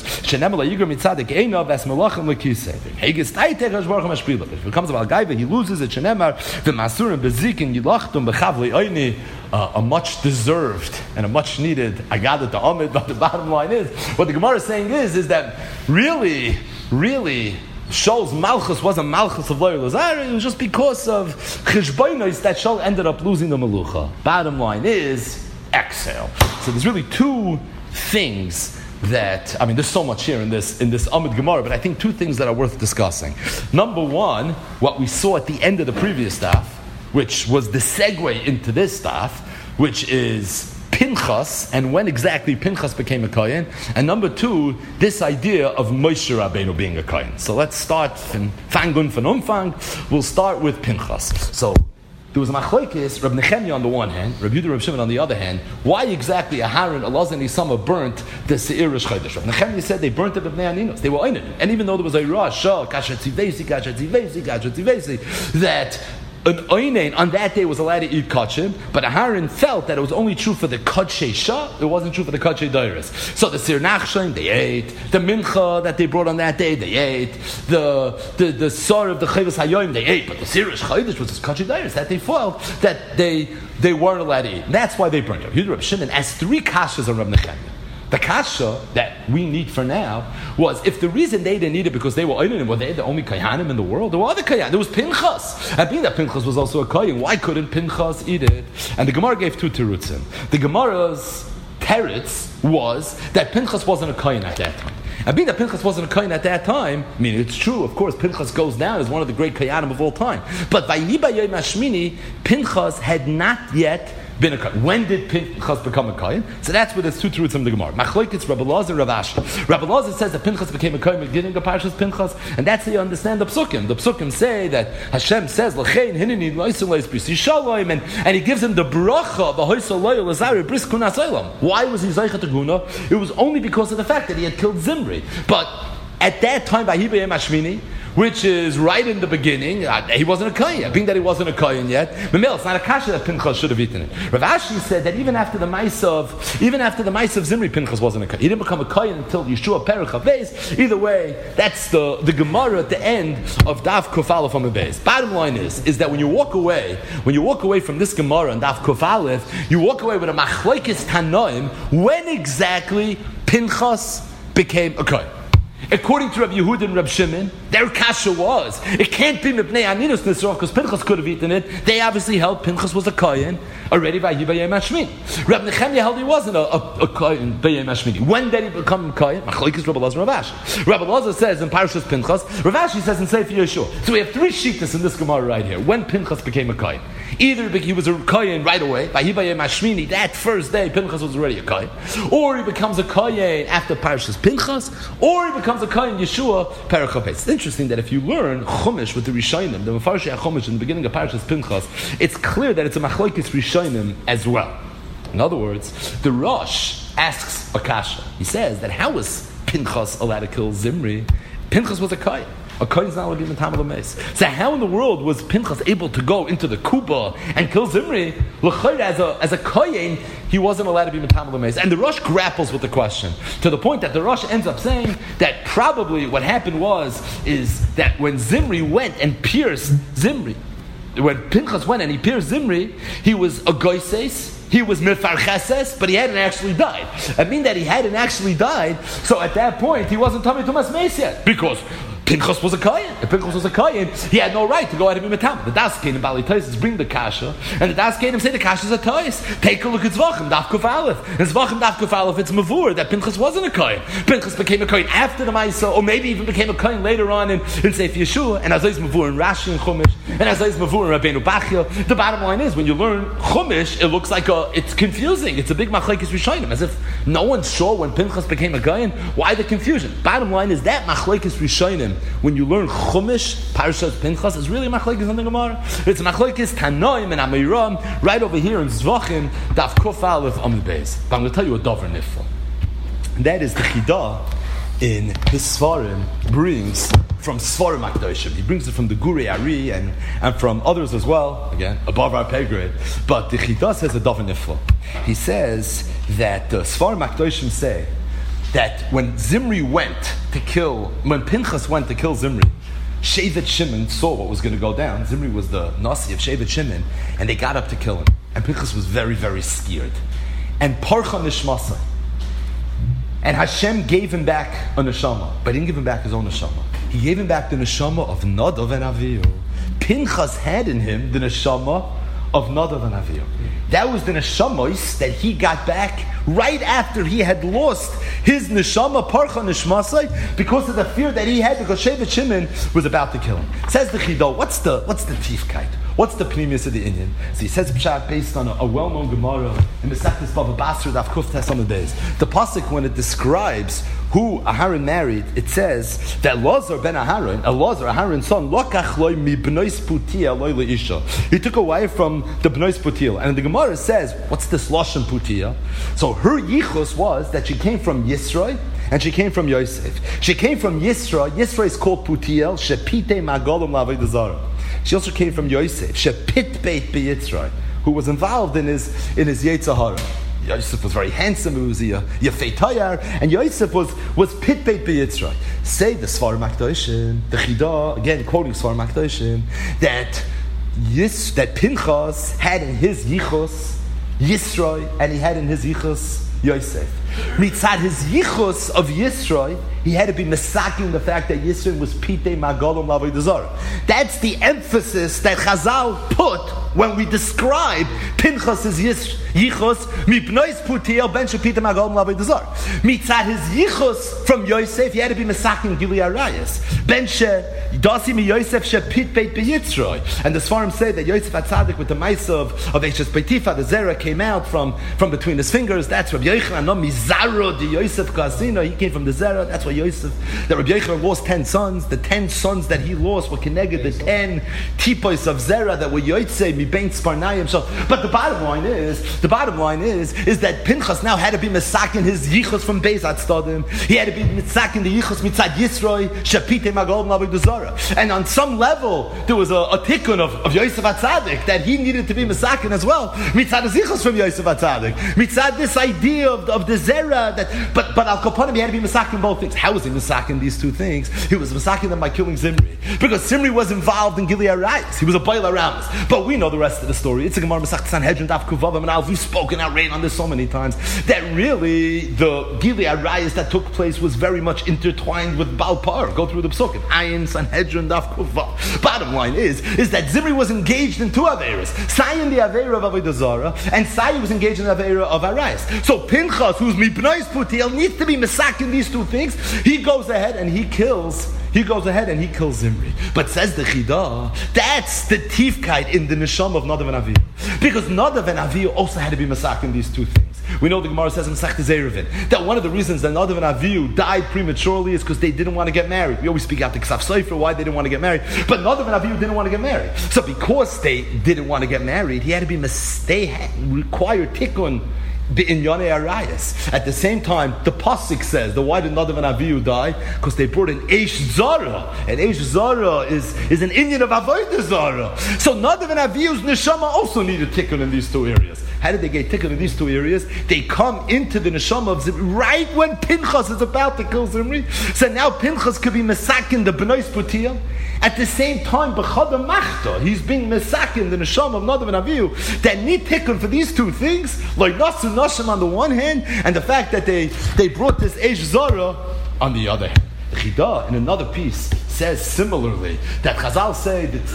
If it comes about Gaiva, he loses it. Uh, a much deserved and a much needed Agadah to Amid. But the bottom line is, what the Gemara is saying is, is that really, really, Shol's Malchus wasn't Malchus of Loyal Lazar, it was just because of Cheshbonos that Shol ended up losing the Melucha. Bottom line is, exhale. So there's really two things that, I mean, there's so much here in this in this Amid Gemara, but I think two things that are worth discussing. Number one, what we saw at the end of the previous daf, which was the segue into this daf, which is Pinchas, and when exactly Pinchas became a Kohen, and number two, this idea of Moshe Rabbeinu being a Kohen. So let's start from Fangun von Umfang. We'll start with Pinchas. So there was a machlokes, Reb Nechemia on the one hand, Reb Yehuda, Reb Shimon on the other hand. Why exactly Aharon, Elazar, and Isama burnt the Seir Rosh Chodesh? Reb Nechemia said they burnt it with Bnei Aninos. They were oinen. And even though there was a Rosh, Shah, Kasha Tzivesi, Kasha Tzivesi, Kasha Tzivesi, that an oinen on that day was allowed to eat kachim, but Aharon felt that it was only true for the kachei shah, it wasn't true for the kachei dairis. So the sir nachshon, they ate. The mincha that they brought on that day, they ate. The the the sar of the chayvus hayoim, they ate. But the sirish chaydish was kachei dairis that they felt that they they weren't allowed to eat. And that's why they burned it. Yehuda Reb Shimon asked three kashas on Reb Nechemia. The kasha that we need for now was if the reason they didn't eat it because they were oinim, were they the only kayanim in the world? There were other kayanim. There was Pinchas. And being that Pinchas was also a kayan, why couldn't Pinchas eat it? And the Gemara gave two terutzim. The Gemara's teretz was that Pinchas wasn't a kayan at that time. And being that Pinchas wasn't a kayan at that time, I mean, it's true, of course, Pinchas goes down as one of the great kayanim of all time. But by Yiba Yom Hashmini, Pinchas had not yet been a Kohen. When did Pinchas become a Kohen? So that's where there's two truths from the Gemara. Machlokes, Rabbi Elazar, Rav Ashi. Rabbi Elazar says that Pinchas became a Kohen beginning of Parshas Pinchas, and that's how you understand the Psukim. The Psukim say that Hashem says, L'chein hineni lo'isum lo'is shalom, and and He gives him the bracha, the hoysol lo'il l'zari bris kunas olam. Why was he zeichet to guna? It was only because of the fact that he had killed Zimri. But at that time, by Hiba Yom Hashmini, which is right in the beginning, uh, he wasn't a Kohen. Being that he wasn't a Kohen yet, Memel, it's not a kasha that Pinchas should have eaten it. Rav Ashi said that even after the mice of, even after the mice of Zimri, Pinchas wasn't a Kohen. He didn't become a Kohen until Yeshua Perich HaVeis. Either way, that's the, the Gemara at the end of Daf Kuf Aleph on the base. Bottom line is, is that when you walk away, when you walk away from this Gemara and Daf Kuf Aleph, you walk away with a machlokes Tanoim, when exactly Pinchas became a Kohen. According to Rabbi Yehuda and Rabbi Shimon, their kasha was, it can't be Mipnei Aninus Nisroch, because Pinchas could have eaten it. They obviously held Pinchas was a Kohen already by Yiba Yom Hashmini. Rabbi Nechemia held he wasn't a, a, a Kohen by Yom Hashmini. When did he become a Kohen? Machlokes Rabbi Elazar and Rav Ashi. Rabbi Elazar says in Parshas Pinchas, Rav Ashi says in Sefer Yeshua. So we have three shittas in this Gemara right here. When Pinchas became a Kohen. Either he was a Kohen right away, by Yiba Yom Hashmini, that first day Pinchas was already a Kohen. Or he becomes a Kohen after Parshas Pinchas, or he becomes a Kohen Yeshua Perich HaVeis. It's interesting that if you learn Chumash with the Rishonim, the Mefarshei Chumash in the beginning of Parshas Pinchas, it's clear that it's a machlokes Rishonim as well. In other words, the Rosh asks a kasha. He says that how was Pinchas allowed to kill Zimri? Pinchas was a Kohen. A Kohen is not allowed to be in the Mace. So how in the world was Pinchas able to go into the Kuba and kill Zimri? L'chayr, as a as a Kohen, he wasn't allowed to be in the Mace. And the Rosh grapples with the question to the point that the Rosh ends up saying that probably what happened was is that when Zimri went and pierced Zimri, when Pinchas went and he pierced Zimri, he was a goyses. He was mefarcheses, but he hadn't actually died. I mean that he hadn't actually died, so at that point he wasn't Tamei Tumas Meis yet, because Pinchas was a Kohen. If Pinchas was a Kohen, he had no right to go out and be metam. The Daskenim Bali Tosis bring the kasha, and the Daskenim say the kasha is a Tois. Take a look at Zvachim Daf Kuf Aleph. In Zvachim Daf Kuf Aleph, it's mavur that Pinchas wasn't a Kohen. Pinchas became a Kohen after the Maisa, or maybe even became a Kohen later on in, in Sefer Yeshua, and as is mavur in Rashi and Chumash, and as is mavur in Rabbeinu Bachya. The bottom line is, when you learn Chumash, it looks like a, it's confusing. It's a big machlokes Rishonim, as if no one's sure when Pinchas became a Kohen. Why the confusion? Bottom line is that machlokes Rishonim, when you learn Chumash, Parshas Pinchas, is really machlokes in the Gemara. It's machlokes Tanoim and Amiram right over here in Zvachim Daf Kuf Aleph Amud Beis. But I'm going to tell you a davar nifla. That is the Chidah in his Svarim brings from Svarim Akdoshim. He brings it from the Gurei Ari and, and from others as well, again, above our pay grade. But the Chidah says a davar nifla. He says that the Svarim Akdoshim say that when Zimri went to kill, when Pinchas went to kill Zimri, Shevet Shimon saw what was going to go down. Zimri was the Nasi of Shevet Shimon, and they got up to kill him. And Pinchas was very, very scared. And Parcha Nishmasa. And Hashem gave him back a neshama, but he didn't give him back his own neshama. He gave him back the neshama of Nadav and Avihu. Pinchas had in him the neshama of Nadav and Avihu. That was the neshamos that he got back right after he had lost his neshama, parcha nishmasai, because of the fear that he had, because Shevet Shimon was about to kill him. Says the Chidah, what's the what's the tifkeit? What's the pneumius of the Inyan? So he says pshat based on a, a well-known Gemara in Mesechtes Bava Basra Daf Kuf Tes Amud Beis. The pasuk, when it describes who Aharon married, it says that Elazar ben Aharon, Elazar, Aharon's son, lokach loy mi bnois putia loy leisha. He took away from the bnois putia, and the Gemara says, what's this lashon putia? So her yichus was that she came from Yisroi and she came from Yosef. She came from Yisra. Yisra is called Putiel. Shepite Magolim L'Avodah Zarah. She also came from Yosef. Shepit Beit BeYitzray, who was involved in his in his Yetzer Hara. Yosef was very handsome. He was a Yefei Tayar, and Yosef was was Pit Beit BeYitzray. Say the Sfarim HaKadoshim, the Chida, again quoting Sfarim HaKadoshim, that Yis that Pinchas had in his yichus Yisroi, and he had in his yichus Yosef. Mitzad his yichus of Yisroi, he had to be mesaking the fact that Yisroi was Pitei Magolim L'Avodah Zarah. That's the emphasis that Chazal put when we describe Pinchas' yichus Mipnois Putiel Ben Shepitei Magolim L'Avodah Zarah. Mitzad his yichus from Yosef, he had to be mesaking Gili Arayas. Ben She Dasi Mi Yosef Shepit Beit BeYitzray. And the Sfarim say that Yosef HaTzadik with the Maisa of of Eishes Beitifa, the Zera came out from, from between his fingers. That's Rabbi Yochanan, no Mizaro de Yosef Kasina. He came from the Zera. That's why Yosef, that Rabbi Yochanan lost ten sons. The ten sons that he lost were connected the ten tipos of Zera that were Yotzei Mi Bein Sparnayim. So, but the bottom line is, the bottom line is, is that Pinchas now had to be mesakin his yichus from Beis Hatzadim. He had to be mesakin the yichus mitzad Yisroi Shepitei Magolim L'Avodah Zarah. And on some level, there was a, a tikkun of, of Yosef HaTzadik that he needed to be mesakin as well. Mitzad his yichus from Yosef HaTzadik. Mitzad this idea of, of the Zera that, but but Al Kaponim, he had to be mesakin both things. How was he mesakin these two things? He was mesakin them by killing Zimri, because Zimri was involved in Gili Arayis. He was a bail around us. But we know the rest of the story. It's a Gemara Masechet Sanhedrin Daf Kuvav and Alv. We've spoken out rain on this so many times that really the Gili Arayis that took place was very much intertwined with Baal Par. Go through the Psukim. Ayin Sanhedrin Daf Kuvav. Bottom line is is that Zimri was engaged in two averas. Sayin the avera of Avodah Zarah, and Sayi was engaged in the avera of Arayis. So Pinchas, who's Mipnois Putiel, needs to be mesakin these two things. He goes ahead and he kills. He goes ahead and he kills Zimri. But says the Chida, that's the tifkeit in the neshama of Nadav and Avihu. Because Nadav and Avihu also had to be mesakin these two things. We know the Gemara says in Masechtes Eruvin that one of the reasons that Nadav and Avihu died prematurely is because they didn't want to get married. We always speak out the Ksav Sofer why they didn't want to get married. But Nadav and Avihu didn't want to get married. So because they didn't want to get married, he had to be mis- they had required tikkun in Yonei Arayis. At the same time, the pasuk says, the why did Nadav and Avihu die? Because they brought an Eish Zara, and Eish Zara is, is an Indian of Avodah Zara. So Nadav and Avihu's neshama also needed tikkun in these two areas. How did they get tikkun in these two areas? They come into the neshama of Zimri right when Pinchas is about to kill Zimri. So now Pinchas could be mesakin the Bnois Putiel. At the same time, b'chada machta, he's being mesakin the neshama of Nadav and Avihu that need tikkun for these two things, like nasu nashim on the one hand, and the fact that they they brought this Eish Zara on the other hand. The Chida, in another piece, says similarly that Chazal say that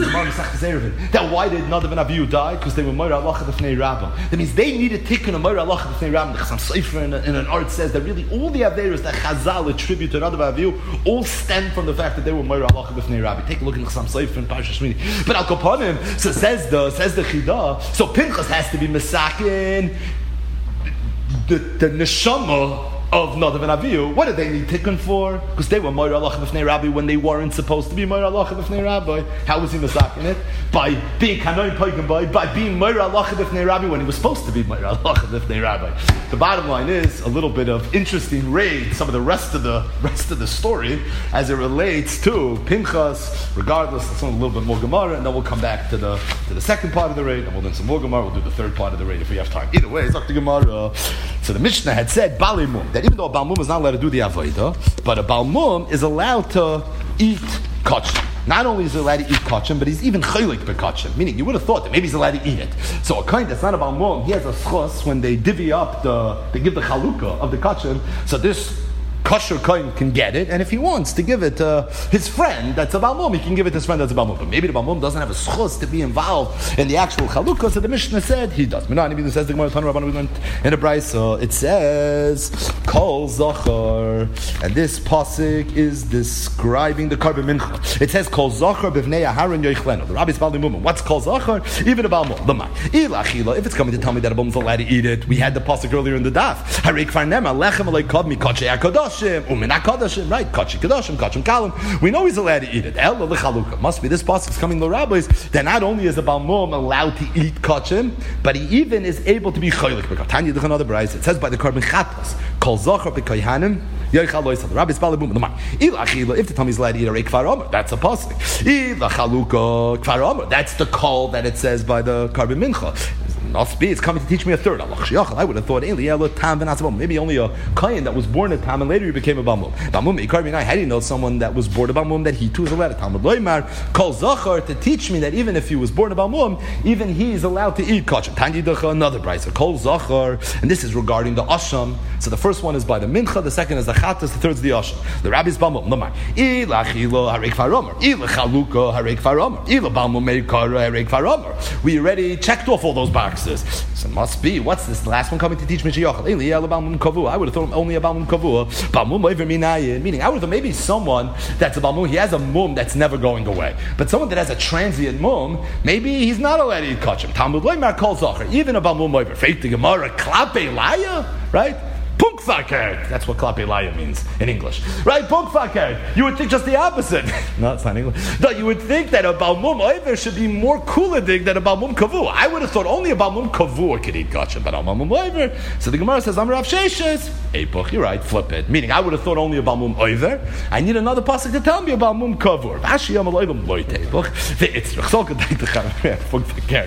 that why did Nadav and Avihu die? Because they were Moira Allah D'fnei Rabbah. That means they needed tikkun of Moira Allah D'fnei Rabbah. The Chasam Sofer in, in an art says that really all the averos that Chazal attribute to Nadav and Avihu all stem from the fact that they were Moira Allah D'fnei Rabbah. Take a look in the Chasam Sofer and Parshas Shmini. But Al Kaponim, so says the says the Chida. So Pinchas has to be mesakin the the neshama of Nadav and Avihu. What did they need tikkun for? Because they were Moira Allah D'fnei Rabbi when they weren't supposed to be Moira Allah D'fnei Rabbi. How was he masakin it? By being Kanoin Poikim Boy, by being Moira Allah D'fnei Rabbi when he was supposed to be Moira Allah D'fnei Rabbi. The bottom line is a little bit of interesting raid, some of the rest of the rest of the story as it relates to Pinchas. Regardless, it's a little bit more Gemara, and then we'll come back to the to the second part of the raid, and we'll do some more Gemara. We'll do the third part of the raid if we have time. Either way, it's up to Gemara. So the Mishnah had said Balei Mum, that even though a Baal Mum is not allowed to do the Avodah, but a Baal Mum is allowed to eat kachim. Not only is he allowed to eat kachim, but he's even chaylik bekachim. Meaning, you would have thought that maybe he's allowed to eat it. So a kind that's not a Baal Mum, he has a schos when they divvy up the, they give the chalukah of the kachim. So this kosher kohen can get it, and if he wants to give it to his friend that's a balmum, he can give it to his friend that's a balmum. But maybe the balmum doesn't have a schus to be involved in the actual chalukah, so the Mishnah said he does. It says the Gemara Tanu Rabbanan we learned in the Brisa. It says kol zachar, and this pasuk is describing the carbon mincha. It says kol zachar b'vnei aharon yoichlenu. The Rabbi's balmum. What's kol zachar? Even a balmum. The mai ilachila. If it's coming to tell me that a balmum is allowed to eat it, we had the pasuk earlier in the daf. Harei kfar nema lechem alei kod mi kodshei hakodoshim umin hakodoshim. Right, kodshei kadoshim, kodshim kalim. We know he's allowed to eat it. El lechalukah. Must be this pasuk is coming to the rabbis that not only is a balmum allowed to eat kodshim, but he even is able to be cholik. Tanya duch another brayz. It says by the carbon chatas kol zachar b'koyhanim yoichal loisal. The Rabbi's balmum. The man ilachila. If the tummy is allowed to eat a rei kfar omer, that's a pasuk. Ilachalukah kfar omer. That's the call that it says by the carbon mincha. Must be, it's coming to teach me a third. I would have thought maybe only a kohen that was born at Tam and later he became a balmum. Balmum, how do you know someone that was born a balmum that he too is allowed to Talmud loymar kol zachar to teach me that even if he was born a balmum, even he is allowed to eat kosher. Tanya ducha another brayso kol zachar, and this is regarding the asham. So the first one is by the mincha, the second is the chatas, the third is the asham. The Rabbi's balmum. Lamar ilachilo harei kfar omer, ilachaluka harei kfar omer, ila balmum meikara harei kfar omer. We already checked off all those boxes. So it must be. What's this? The last one coming to teach me sheyachal. I would have thought only a balmum kavua. Balmum over minayin. Meaning, I would have thought maybe someone that's a balmum. He has a mum that's never going away. But someone that has a transient mum, maybe he's not allowed to eat kachim. Talmud loymar kol zachar. Even a balmum over. Fake the Gemara klape laya. Right. Punkfakert. That's what klape laya means in English. Right? Punkfakert. You would think just the opposite. No, it's not English. No, you would think that a balmum oiver should be more kuladig than a balmum kavu. I would have thought only a balmum kavu could eat gotcha, but a balmum oiver. So the Gemara says, Amar Rav Sheshes. Epoch, you're right, flip it. Meaning, I would have thought only a balmum oiver. I need another pasuk to tell me about balmum kavu. Ashi Yam Aloivam loy tepoch. It's so good to Punkfakert,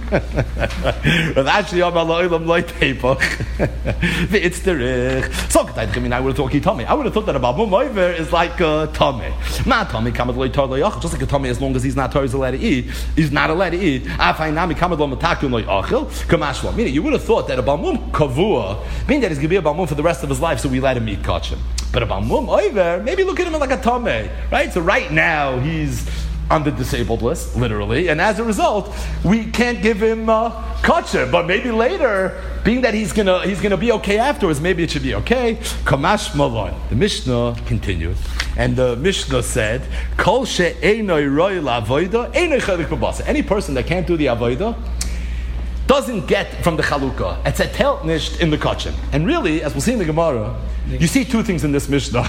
right? Ashi Yam Aloivam loy tepoch. It's the So I mean, I would have thought Kitame. I would have thought that a balmum oiver is like a Tame. Not Tame, Kamad Loi Tar Loyachel. Just like a Tame, as long as he's not Tar, he's allowed to eat. He's not allowed to eat. Afainami Kamad Lo Matakun Loyachel. Kamashwa. Meaning, you would have thought that a balmum kavua, meaning that he's going to be a balmum for the rest of his life, so we let him eat kachim. But a balmum oiver, maybe look at him like a Tame, right? So right now, he's on the disabled list, literally, and as a result, we can't give him uh, kosher. But maybe later, being that he's gonna he's gonna be okay afterwards, maybe it should be okay. Kamash malon. The Mishnah continued, and the Mishnah said, "Kol she'enoi roi la'avoda, enoi chalik b'basa." Any person that can't do the avoda doesn't get from the chalukah. It's a teltnisht in the kachim. And really, as we'll see in the Gemara, you see two things in this Mishnah.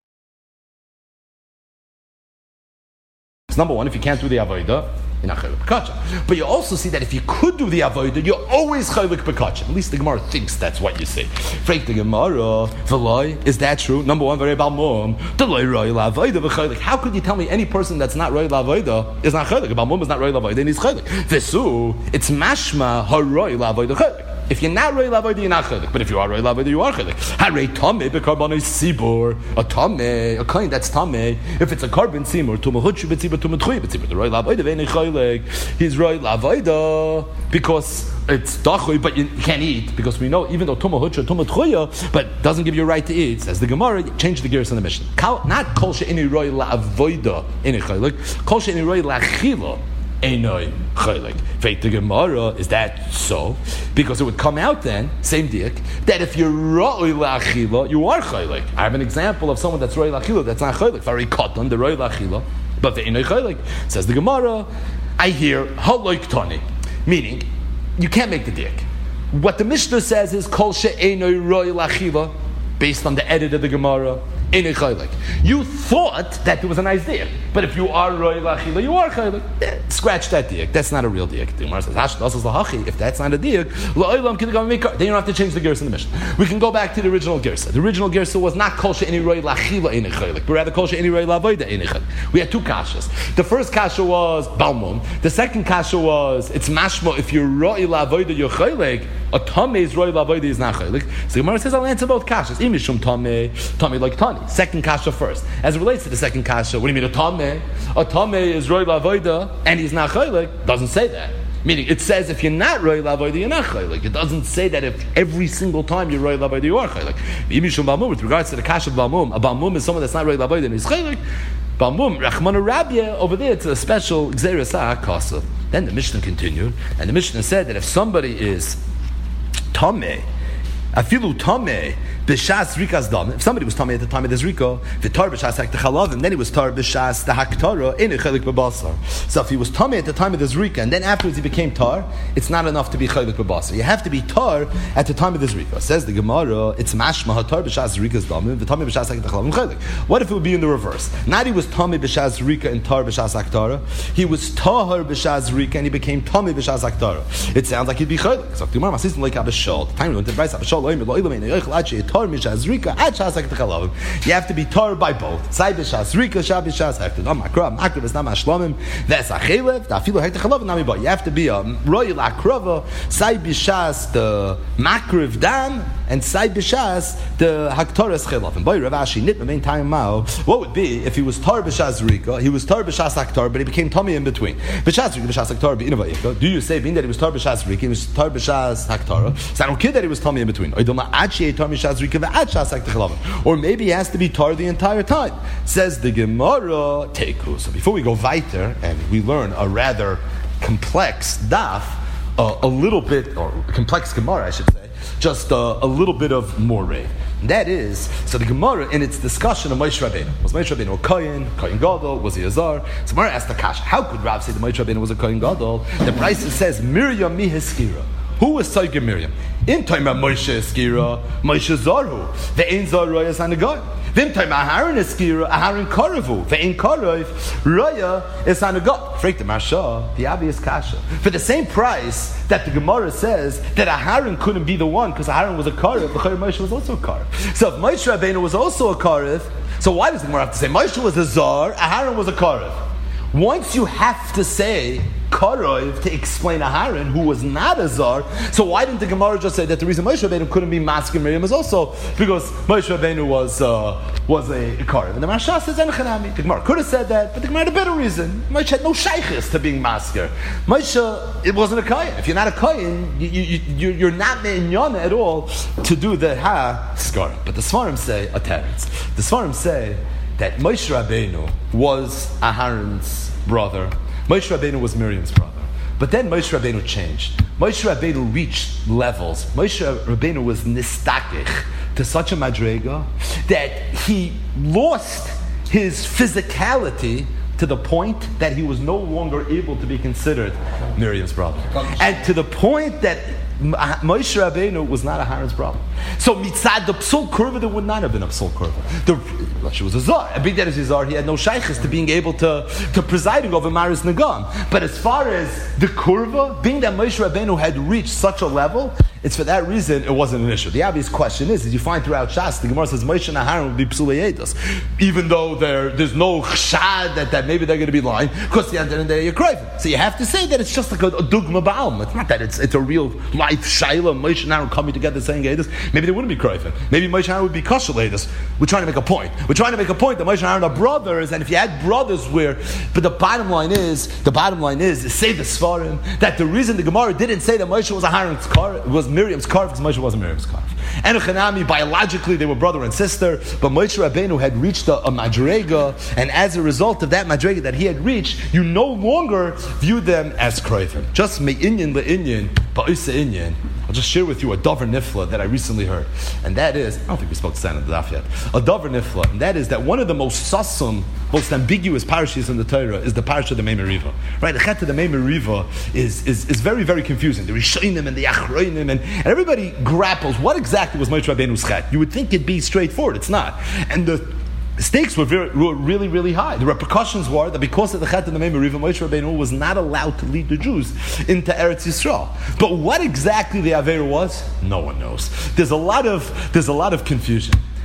Number one, if you can't do the avodah, you're not chaylik b'kachim. But you also see that if you could do the avodah, you're always chaylik b'kachim. At least the Gemara thinks that's what you say. Freak the Gemara, v'loi, is that true? Number one, very balmum, d'loi roi la'avodah v'chaylik. How could you tell me any person that's not roi la'avodah is not chaylik? A balmum is not roi la'avodah, and he's chaylik. V'su, it's mashma haroi la'avodah chaylik. If you're not roi la'avodah, you're not chaylik. But if you are roi la'avodah, you are chaylik. Harei tameh b'karbanoi sibur. A tameh, a kind that's tameh. If it's a carbon sibur, tumah hutshu b'tzibur, tumah tchuy b'tzibur. The roi la'avodah v'enei chaylik. He's roi la'avodah because it's dachui, but you can't eat, because we know even though tumah hutshu, tumah tchuya, but doesn't give you a right to eat. Says the Gemara, change the gears in the mission. Not kol she'enei roi la'avodah enei chaylik. Kol she'enei roi la'chila. Einoi chaylik. Fake the Gemara, is that so? Because it would come out then, same diak, that if you're roi la'achila, you are chaylik. I have an example of someone that's roi la'achila, that's not chaylik. Very katan, the roi la'achila, but the einoi chaylik. Says the Gemara, I hear haloik tani, meaning you can't make the diak. What the Mishnah says is kol she'einoi roi la'achila, based on the edit of the Gemara. You thought that there was a nice diak, but if you are roi la'achila, you are chaylik. Eh, scratch that diak. That's not a real diak. The Gemara says, if that's not a diak, then you don't have to change the gersa in the Mishnah. We can go back to the original gersa. The original gersa was not kol she'eni roi la'achila eni chaylik, but rather kol she'eni roi la'avoda eni chaylik. We had two kashas. The first kasha was balmum. The second kasha was it's mashma. If you're roi la'avoda, you're chaylik. A tameh is roi la'avoda is not chaylik. So the Gemara says I'll answer both kashas. Imishum tameh, tameh like tani. Second kasha first. As it relates to the second kasha, what do you mean a tameh? A tameh is roi la'avoda and he's not chaylik. Doesn't say that. Meaning, it says if you're not Roy Lavoida, you're not Chaylik. It doesn't say that if every single time you're Roy Lavoida, you are Chaylik. With regards to the Kash of Balmum, a Balmum is someone that's not Roy Lavoida and he's Chaylik. Balmum, Rachmana Rabia, over there, it's a special Gzeres HaKasa. Then the Mishnah continued, and the Mishnah said that if somebody is Tameh, Afilu Tameh, B'shas Rikas Dam. If somebody was Tameh at the time of the Zrika, V'tar B'shas Hak Techalavim, then he was Tar B'shas the Haktara, in a Chelik B'basar. So if he was Tameh at the time of the Zrika, and then afterwards he became Tar, it's not enough to be Chelik B'basar. You have to be Tar at the time of the Zrika. Says the Gemara, it's Mashma HaTar B'shas Rikas Dam, V'tameh B'shas Hak Techalavim Chelik. What if it would be in the reverse? Not he was Tameh B'shas Zrika and Tar B'shas Haktara, he was Tahar B'shas Zrika and he became Tameh B'shas Haktara. It sounds like he'd be Chelik. So the Gemara, my sister like Abishal. The time we went to the Bryce Abishal, you have to be tar by both. Sai b'shas rika, shah b'shas hektar. No makra, makra is not mashlomim. That's a chelev. Dafilu hektar chalav nami ba. You have to be a royal akrava. Sai b'shas the makriv dam and sai b'shas the haktaras chelav. And by Rav Ashi nit the main time mao. What would be if he was tar b'shas rika? He was tar b'shas haktar, but he became tummy in between. B'shas rika, b'shas haktar. B'inavayika. Do you say being that he was tar b'shas rika, he was tar b'shas haktara? So I don't care that he was tummy in between. Or maybe he has to be tar the entire time. Says the Gemara Teku. So before we go weiter and we learn a rather complex daf, uh, a little bit, or complex Gemara I should say, just uh, a little bit of moreh. That is, so the Gemara in its discussion of Moshe Rabbeinu, was Moshe Rabbeinu a Kohen, Kohen Gadol, was he a Zar? So Gemara asked the Kasha, how could Rav say that Moshe Rabbeinu was a Kohen Gadol? The price says Miriam mi heskira. Who was Tzayge Miriam? In time of Moshe Eskira, Moshe Zarhu. Ve'en Zar Royas Anagoy. Vim time Aharon Eskira, Aharon Koravu. Ve'en Korav, Roya is Anagoy. Freak the Marsha, the obvious kasha. For the same price that the Gemara says that Aharon couldn't be the one because Aharon was a Korav, the Chayr Moshe was also a Korav. So if Moshe Rabbeinu was also a Korav, so why does the Gemara have to say Moshe was a Zar, Aharon was a Korav? Once you have to say Karov to explain Aharon, who was not a Zar, so why didn't the Gemara just say that the reason Moshe Rabbeinu couldn't be Masker Miriam is also because Moshe Rabbeinu was uh, was a Karov? And the Marsha says Enochanami. The Gemara could have said that, but the Gemara had a better reason. Moshe had no shaykhis to being Masker. Moshe, it wasn't a Kayan. If you're not a Kayan, you, you, you, you're not Me'inyan at all to do the Ha-Skar. But the Svarim say a teretz. The Svarim say that Moshe Rabbeinu was Aharon's brother. Moshe Rabbeinu was Miriam's brother. But then Moshe Rabbeinu changed. Moshe Rabbeinu reached levels. Moshe Rabbeinu was nistakich to such a madrega that he lost his physicality to the point that he was no longer able to be considered Miriam's brother. And to the point that Moshe Rabbeinu was not Aharon's brother. So mitzad the psul kurva, there would not have been a psul kurva. The she was a zar. A big that is a zar. He had no shaykhs to being able to to presiding over Maris Nagam. But as far as the kurva, being that Moshe Rabbeinu had reached such a level, it's for that reason it wasn't an issue. The obvious question is, as you find throughout Shas, the Gemara says Moshe and Aharon would be psulei edos, even though there there's no chshad that, that maybe they're going to be lying, because the end of the day you're craving. So you have to say that it's just like a, a dugma ba'alm. It's not that it's it's a real life shayla. Moshe and Aharon coming together saying edos. Maybe they wouldn't be craving. Maybe Moshe and Aharon would be kosher edos. We're trying to make a point. We're trying to make a point that Moshe and Aharon are brothers, and if you had brothers where, but the bottom line is, the bottom line is, is say the Svarim that the reason the Gemara didn't say that Moshe was Aharon's car was Miriam's car because Moshe wasn't Miriam's car. And Chanami, biologically they were brother and sister, but Moshe Rabbeinu had reached a, a madrega, and as a result of that madrega that he had reached, you no longer view them as craving. Just me'inyan le'inyan, ba'isa inyan. I'll just share with you a davar nifla that I recently heard, and that is, I don't think we spoke to San in the daf yet, a davar nifla, and that is that one of the most sussum, most ambiguous parashas in the Torah is the parasha of the Mei Meriva. Right, the chet of the Mei Meriva is, is, is very, very confusing. The Rishonim and the Achronim, and, and everybody grapples, what exactly was Moshe Rabbeinu's chet? You would think it'd be straightforward, it's not. And the The stakes were, very, were really, really high. The repercussions were that because of the Chet and the Mei Meriva, Moshe Rabbeinu was not allowed to lead the Jews into Eretz Yisrael. But what exactly the Aveira was, no one knows. There's a lot of there's a lot of confusion.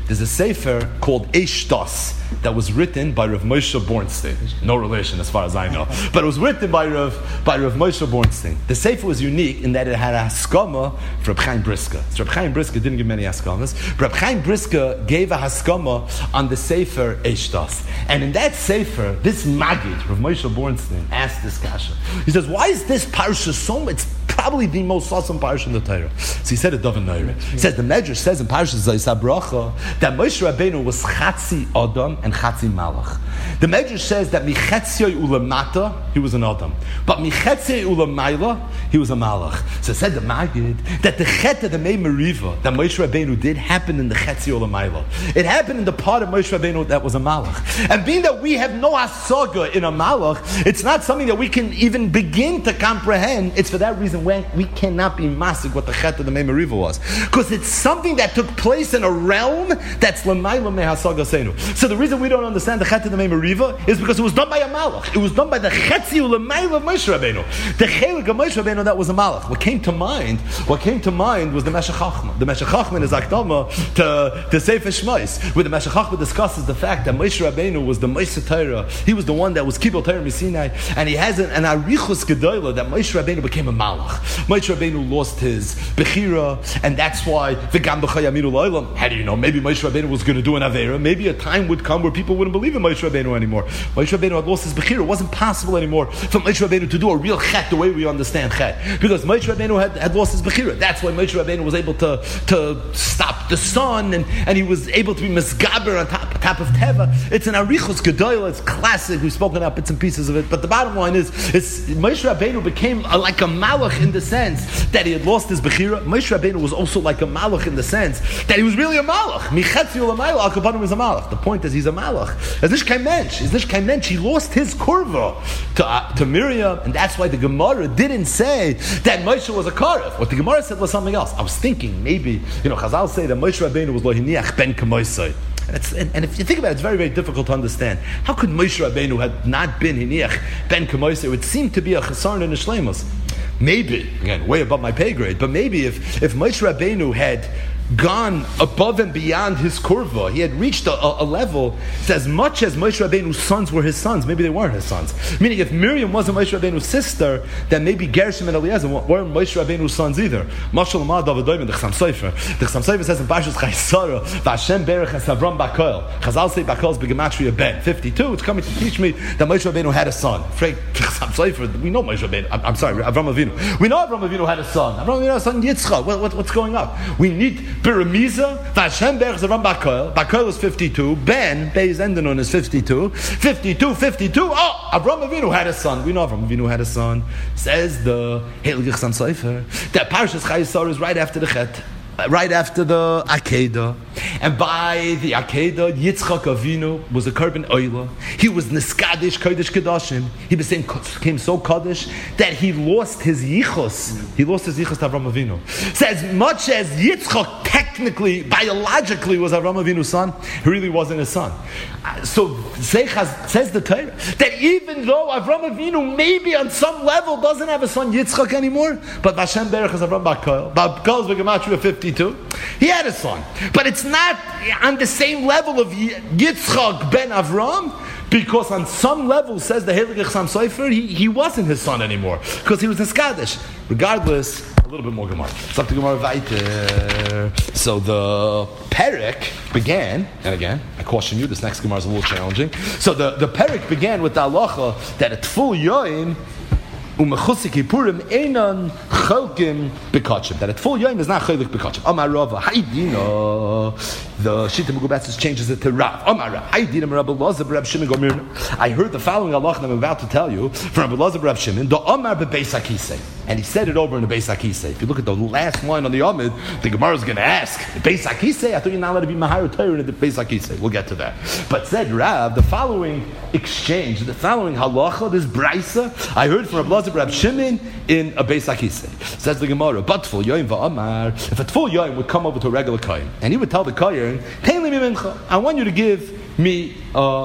There's a sefer called Eshtos that was written by Rav Moshe Bornstein. No relation as far as I know. But it was written by Rav, by Rav Moshe Bornstein. The sefer was unique in that it had a haskama for Reb Chaim Brisker. So Reb Chaim Brisker didn't give many haskamas. Reb Chaim Brisker gave a haskama on the sefer Eshtos. And in that sefer, this Magid, Rav Moshe Bornstein, asked this kasha. He says, why is this parsha so much? It's probably the most awesome parsha in the Torah. So he said it doesn't know. He says, the Medrash says in Parsha Zayis Bracha that Moshe Rabbeinu was Chatzi Adam and Chatzi Malach. The Medrash says that Michetzioi Ulamata, he was an Adam. But Michetzioi Ulamaila, he was a Malach. So it said the Magid that the Chet of the Mei Meriva that Moshe Rabbeinu did happen in the Chetzioi Ulamaila. It happened in the part of Moshe Rabbeinu that was a Malach. And being that we have no Hasaga in a Malach, it's not something that we can even begin to comprehend. It's for that reason when we cannot be masig what the Chet of the Mei Meriva was. Because it's something that took place in a realm that's L'mayla Me Hasaga Seinu. So the reason we don't understand the Chet of the Mei Meriva is because it was done by a Malach. It was done by the Chetzi U'L'mayla of Moshe Rabbeinu. The Chelik of Moshe Rabbeinu, that was a Malach. What came to mind, what came to mind was the Meshech Chochmah. The Meshech Chochmah is Akdama to, to Sefer Shmos, where the Meshech Chochmah discusses the fact that Moshe Rabbeinu was the Moshe Torah. He was the one that was Kibbutz Torah Misinai, and he has an, an Arichus Gedolah that Moshe Rabbeinu became a Malach. Moshe Rabbeinu lost his Bechira, and that's why V'gam b'chayaminu lo'olam. How do you know? Maybe Moshe Rabbeinu was going to do an Aveira. Maybe a time would come where people wouldn't believe in Moshe Rabbeinu anymore. Moshe Rabbeinu had lost his Bechira. It wasn't possible anymore for Moshe Rabbeinu to do a real Chet the way we understand Chet. Because Moshe Rabbeinu had, had lost his Bechira. That's why Moshe Rabbeinu was able to, to stop the sun, and, and he was able to be Mesgaber on top, top of Teva. It's an Arichos Gedolah. It's classic. We've spoken about bits and pieces of it. But the bottom line is, is Moshe Rabbeinu became a, like a Malach in the sense that he had lost his Bechira. Moshe Rabbeinu was also like a Malach in the sense that he was really a Malach. Michetzi U'Lamayla, Al Kapanim was a Malach. The point is, he's a Malach. As Nish Kein Mensch, as Nish Kein Mensch, he lost his Kurva to, uh, to Miriam, and that's why the Gemara didn't say that Moshe was a Karev. What the Gemara said was something else. I was thinking, maybe, you know, Chazal say that Moshe Rabbeinu was Lo Hiniach Ben Kamoisai. And, it's, and, and if you think about it, it's very, very difficult to understand. How could Moshe Rabbeinu have not been Hiniach Ben Kamoisai? It would seem to be a Chasarn and a Shleimus. Maybe, again, way above my pay grade, but maybe if, if Moshe Rabbeinu had gone above and beyond his kurva, he had reached a, a, a level, it's as much as Moshe Rabbeinu's sons were his sons, maybe they weren't his sons. Meaning, if Miriam wasn't Moshe Rabbeinu's sister, then maybe Gershom and Eliezer weren't Moshe Rabbeinu's sons either. Mashal Amad Avadoim, the Chassam Sofer. The Chassam Sofer says in Parshas Chaisara, Vashem Berech and Savram Bakoil. Chazal say Bakoil is Begematria Ben. fifty-two, it's coming to teach me that Moshe Rabbeinu had a son. Frank, Chassam Sofer, we know Moshe Rabbeinu, I'm, I'm sorry, Avram Avinu. We know Avram Avinu had a son. Avram Avinu had a son, Yitzchak. What, what, what's going on? We need Biramiza, Vashem Berech Savram Bakoil. Bakoil is fifty-two. Ben, Beis Endanon is fifty-two. fifty-two, fifty-two. Oh, Avram Avinu had a son. We know Avram Avinu had a son. Says the Heilige Chassam Sofer that Parshas Chaisar is right after the Chet. Right after the Akedah. And by the Akedah, Yitzchak Avinu was a Korban Oila. He was Niskadish Kodesh Kedoshim. He became, became so Kodesh that he lost his Yichos. He lost his Yichos to Avram Avinu. So as much as Yitzchak technically, biologically was Avram Avinu's son, he really wasn't his son. So Seichaz says the Torah that even though Avram Avinu maybe on some level doesn't have a son Yitzchak anymore, but Vashem Berech is Avram Bakoil. Bakoil is Begematria fifty-two. He had a son, but it's not on the same level of Yitzchak ben Avram, because on some level, says the Heilige Chassam Sofer, he, he wasn't his son anymore, because he was Niskadish. Regardless, a little bit more Gemara. So the Gemara weiter. So the Perek began, and again, I caution you, this next Gemara is a little challenging. So the, the Perek began with the halacha that at full yoin, Umechusik Purim einan cholkim bekachim. That at full yom is not cholik bekachim. Amar Rava, Haidina. The Shita Mugubatzis changes it to Rav. Amar Rav, Haidina Rabbi Elazar Reb Shimon Gomirna. I heard the following halach I'm about to tell you from Rabbi Elazar Reb Shimon. The Amar beBeis Hakisei, and he said it over in the Beis Hakisei. If you look at the last line on the Amid, the Gemara is going to ask Beis Hakisei. I thought you're not allowed to be Mahar Torah in the Beis Hakisei. We'll get to that. But said Rav, the following exchange, the following halacha, this brisa, I heard from Rabbi Elazar Reb Shimon in a Beis Hakisei. Says the Gemara, but full yoim va'amar. If a full yoim would come over to a regular kohen, and he would tell the kohen, I want you to give me a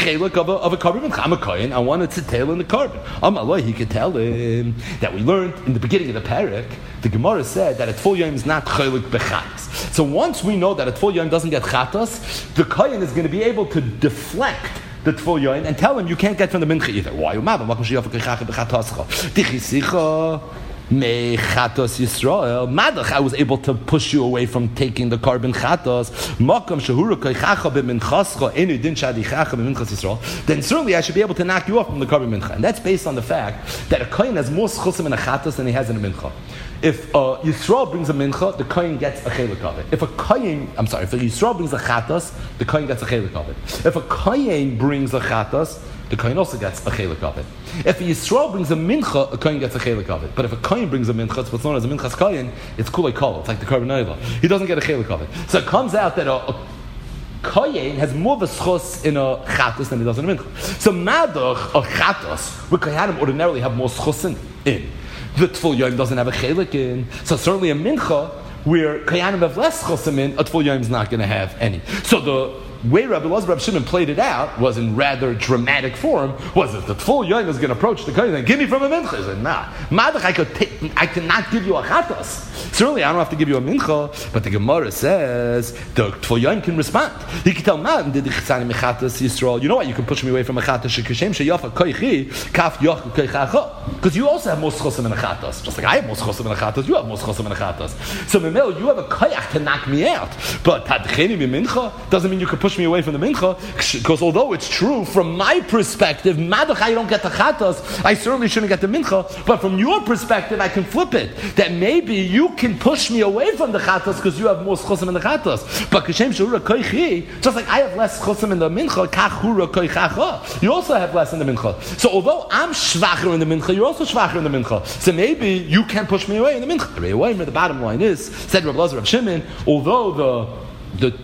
chelik of a, of a carbon mincha. I'm a kohen, I wanted to tail in the carbon. Amaloi, he could tell him that we learned in the beginning of the parak, the Gemara said that a tful yom is not chelik bechatas. So once we know that a tful yom doesn't get chatas, the kohen is going to be able to deflect the tful yoin and tell him you can't get from the mincha either. Why? Me chatos Yisrael. Madach, I was able to push you away from taking the carbon chatos. Makam shehura koichacha b'minchascha enu din shadichacha b'minchas Yisrael. Then certainly I should be able to knock you off from the carbon mincha, and that's based on the fact that a kohen has more schusim in a chatos than he has in a mincha. If uh, Yisrael brings a mincha, the kohen gets a chelik of it. If a kohen, I'm sorry, if a Yisrael brings a chatos, the kohen gets a chelik of it. If a kohen brings a chatos, the kohen also gets a chelik of it. If a Yisrael brings a mincha, a kohen gets a chelik of it. But if a kohen brings a mincha, it's what's known as a minchas kohen, it's kulei kol. It's like the carbon oila. He doesn't get a chelik of it. So it comes out that a, a kohen has more of a schos in a chatos than he does in a mincha. So madach, a chatos, where kohanim ordinarily have more schos in. The tful yom doesn't have a chelik in. So certainly a mincha, where kohanim have less chosim in, a tful yom is not going to have any. So the way Rabbi Elazar Rabbi Shimon played it out was in rather dramatic form. Was it the tful yom is going to approach the kohen and give me from a mincha? He said, nah. Madach, I could take, I cannot give you a chatos. Certainly, I don't have to give you a mincha, but the Gemara says the tful yom can respond. He can tell man, did chesani mechatos Yisrael? You know what? You can push me away from a chatos. Shekashem sheyafa koichi kaf yoch koichacha. Because you also have most chosim in a chatos, just like I have most chosim in a chatos. You have most chosim in a chatos. So Memel, you have a koyach to knock me out, but tadcheni mincha doesn't mean you can push me away from the mincha, because although it's true from my perspective, madach I don't get the chatos, I certainly shouldn't get the mincha, but from your perspective I can flip it, that maybe you can push me away from the chatos because you have more chosim in the chatos. But kashem shura koichi, just like I have less chosim in the mincha, kach hura koichacha, you also have less in the mincha. So although I'm shvacher in the mincha, you're also shvacher in the mincha. So maybe you can push me away in the mincha. The bottom line is, said Rabbi Elazar Rabbi Shimon, although the the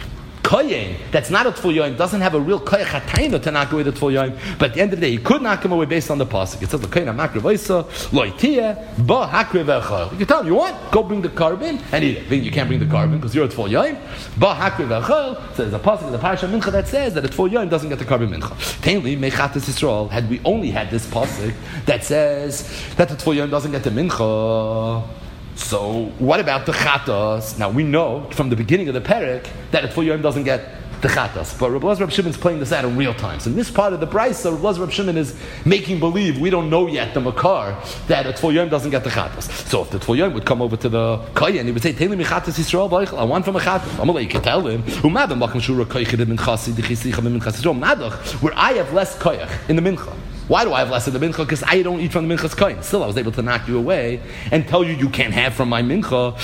kohen that's not a tful yom doesn't have a real koyach hatayna to knock away the tful yom, but at the end of the day he could knock him away based on the pasuk. It says the kohen amakrev oisa loitia ba hakrev echal. You can tell him you want, go bring the carbon and eat it. You can't bring the carbon because you're a tful yom. Ba hakrev echal. So there's a pasuk in the parasha mincha that says that a tful yom doesn't get the carbon mincha. Tainly mechatas Yisrael. Had we only had this pasuk that says that the tful yom doesn't get the mincha, so what about the chatas? Now we know from the beginning of the parak that a tful yom doesn't get the chatas, but Rabbi Elazar Rabbi Shimon is playing this out in real time. So in this part of the brayso, Rabbi Elazar Rabbi Shimon is making believe we don't know yet the makar that a tful yom doesn't get the chatas. So if the tful yom would come over to the kohen, he would say, "Tell me chatas Yisrael b'aychel. I want from a chatas." I'm gonna let you can tell him. Umadam lakim shura koychid min chasi dichisicha min chasi Yisrael madach, where I have less koyach in the mincha. Why do I have less in the mincha? Because I don't eat from the mincha's kohen. Still, I was able to knock you away and tell you you can't have from my mincha.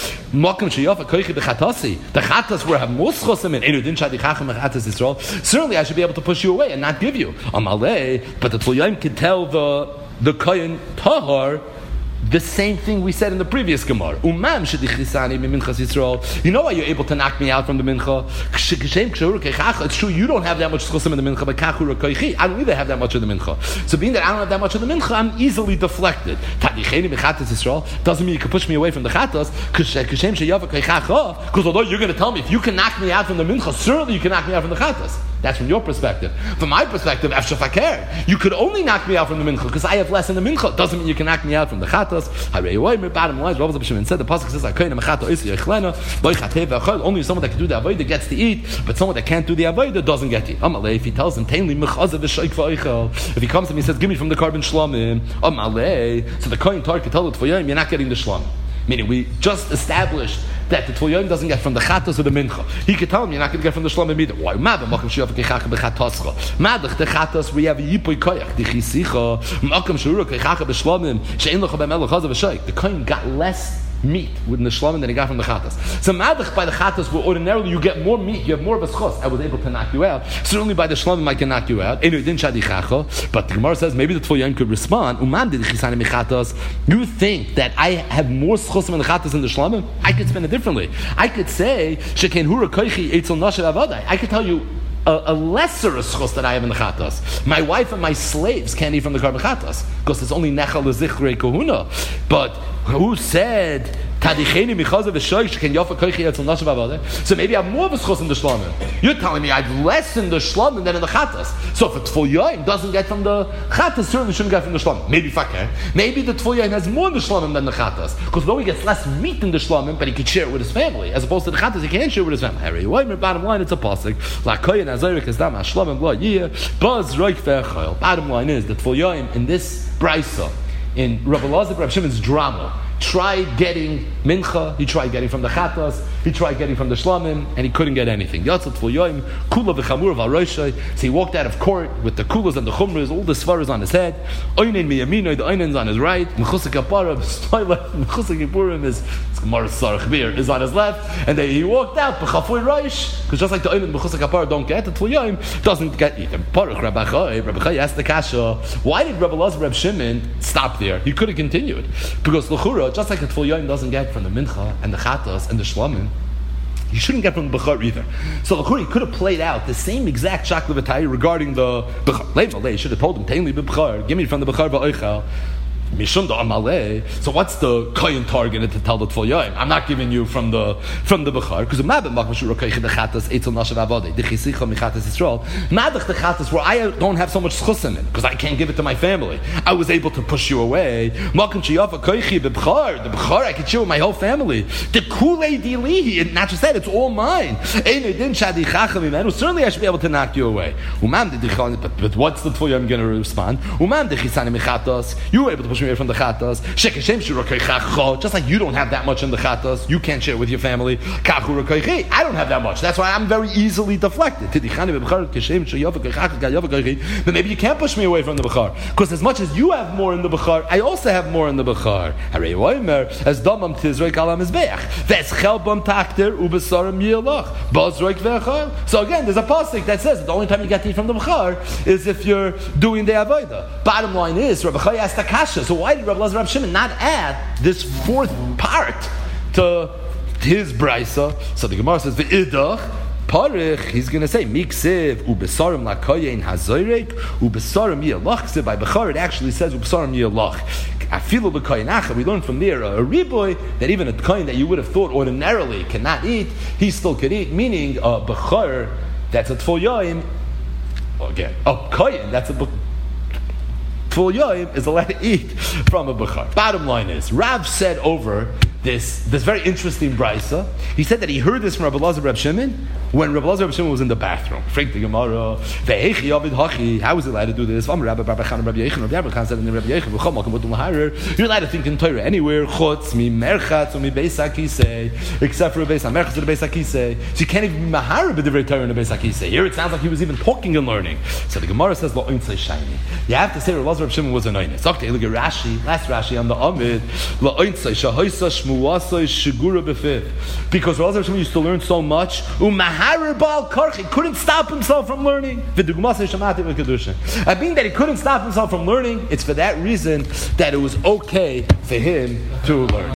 The chatas where I have most chosim in. Certainly, I should be able to push you away and not give you. But the tful yom can tell the the kohen tahar the same thing we said in the previous Gemara. Umam shedichisani minchas Yisrael. You know why you're able to knock me out from the mincha? It's true you don't have that much chosim in the mincha, but kachura koichi. I don't either have that much of the mincha. So being that I don't have that much of the mincha, I'm easily deflected. Tadicheni mechatas Yisrael doesn't mean you can push me away from the chatas. Because although you're going to tell me if you can knock me out from the mincha, certainly you can knock me out from the chatas. That's from your perspective. From my perspective, afshafakir, you could only knock me out from the mincha because I have less in the mincha. Doesn't mean you can knock me out from the chatas. Bottom line, Rabbi Shimon said the pasuk says only someone that can do the avodah gets to eat, but someone that can't do the avodah doesn't get to eat. If he tells him, if he comes to me and says, give me from the carbon shlamim, so the kohen tar can tell the tful yom, you're not getting the shlamim. Meaning we just established that the tful yom doesn't get from the chatos or the mincha. He could tell him you're not going to get from the shlamim either. Why? Madach the chatos we have a yipoy koyach dichisicha makam shura koychacha b'shlamim she'en locha b'melech hazav v'shaik. The kohen got less meat with the shlamim than he got from the chatas. So madach by the chatas, where ordinarily you get more meat, you have more of a schos. I was able to knock you out. Certainly by the shlamim I can knock you out. But the Gemara says maybe the tful yom could respond. You think that I have more schosim in the chatas than the shlamim? I could spin it differently. I could say sheken hura koichi etzel nasher avadai. I could tell you A, a lesser schos that I have in the chatas. My wife and my slaves can't eat from the carbon chatas because it's only nechal lezichrei kohuna. But who said Tadicheni michazav v'shoish ken yofa koichi etzel nashav avada. So maybe I have more of a schus in the shlamim. You're telling me I have less in the shlamim than in the chatas. So if a tful yoim doesn't get from the chatas, certainly shouldn't get from the shlamim. Maybe fakir. Maybe the tful yoim has more in the shlamim than the chatas, because though he gets less meat in the shlamim, but he can share it with his family, as opposed to the chatas he can't share with his family. Harry, bottom line, it's a pasuk. Lakoyin azarik esdam hashlamim lo yiyah baz roik ve'achayil. Bottom line is that tful yoim in this brisa, in Rabbi Elazar Rabbi Shimon's drama, tried getting mincha, he tried getting from the chatas, he tried getting from the shlamim, and he couldn't get anything. Yatzat tful yoim, kula v'chamur v'aroshai. So he walked out of court with the kulas and the chumras, all the svaras on his head. Oinen miyaminoi, the oinen's on his right. Mechusik kapara, mechusik yipurim is Gemara Sarach Bir is on his left, and then he walked out b'chafui roish, because just like the oinen mechusik kapara don't get, the tful yoim doesn't get either. Parach Rabbi Chai, Rabbi Chai asked the kasha, why did Rabbi Elazar Rabbi Shimon stop there? He could have continued, because l'chura, just like the tful yoim doesn't get from the mincha and the chatas and the shlamim, you shouldn't get from the bechar either. So l'chura, he could have played out the same exact shakla v'tayi regarding the bechar. Leiv, he should have told him, "Tainli b'bechar, give me from the bechar v'oichal." So what's the koyin targeted to tell the tful yoim? I'm not giving you from the from the bechar, because the mabim machmashur koich the chatas etzel nashav avode the chisicha michatas Yisrael madach the chatas where I don't have so much schus in it because I can't give it to my family. I was able to push you away. Makom sheyafa koichi bechar the bechar I could share with my whole family. The kulei dilihi, and not just that, it's all mine. Certainly I should be able to knock you away. But, but what's the tful yoim going to respond? You were able to push from the chatas, just like you don't have that much in the chatas, you can't share it with your family. I don't have that much. That's why I'm very easily deflected. But maybe you can't push me away from the bechar, because as much as you have more in the bechar, I also have more in the bechar. As damam tizroik alam izbeach, that's chelbam takter ubesarim yilach bazroik ve'achal. So again, there's a pasuk that says the only time you get to eat from the bechar is if you're doing the avodah. Bottom line is, Rabbi Chai asked the kasha. So why did Rabbi Elazar Rabbi Shimon not add this fourth part to his brisa? So the Gemara says v'idach parich. He's going to say miksiv ubesarim lakoyin hazoyrek ubesarim yelach. By bechar it actually says ubesarim yelach. Afilu b'koyin. We learn from there a riboy that even a koyin that you would have thought ordinarily cannot eat, he still could eat. Meaning a bechar that's a tful yoim. Again, a koyin that's a tful yoim is allowed to eat from a bechar. Bottom line is, Rav said over this this very interesting brisa. He said that he heard this from Rabbi Elazar Rabbi Shimon when Rabbi Elazar Rabbi Shimon was in the bathroom. Frank the Gemara, how was he allowed to do this? You're allowed to think in Torah anywhere, except for a beis hamerchatz and a beis hakisei. So you can't even be mahara b'divrei Torah in a beis hakisei. Here it sounds like he was even talking and learning. So the Gemara says, you have to say Rabbi Elazar Rabbi Shimon was an oines. Okay, look at Rashi, last Rashi on the Amid, because Rabbi Elazar Rabbi Shimon used to learn so much, he couldn't stop himself from learning. I mean that he couldn't stop himself from learning, it's for that reason that it was okay for him to learn.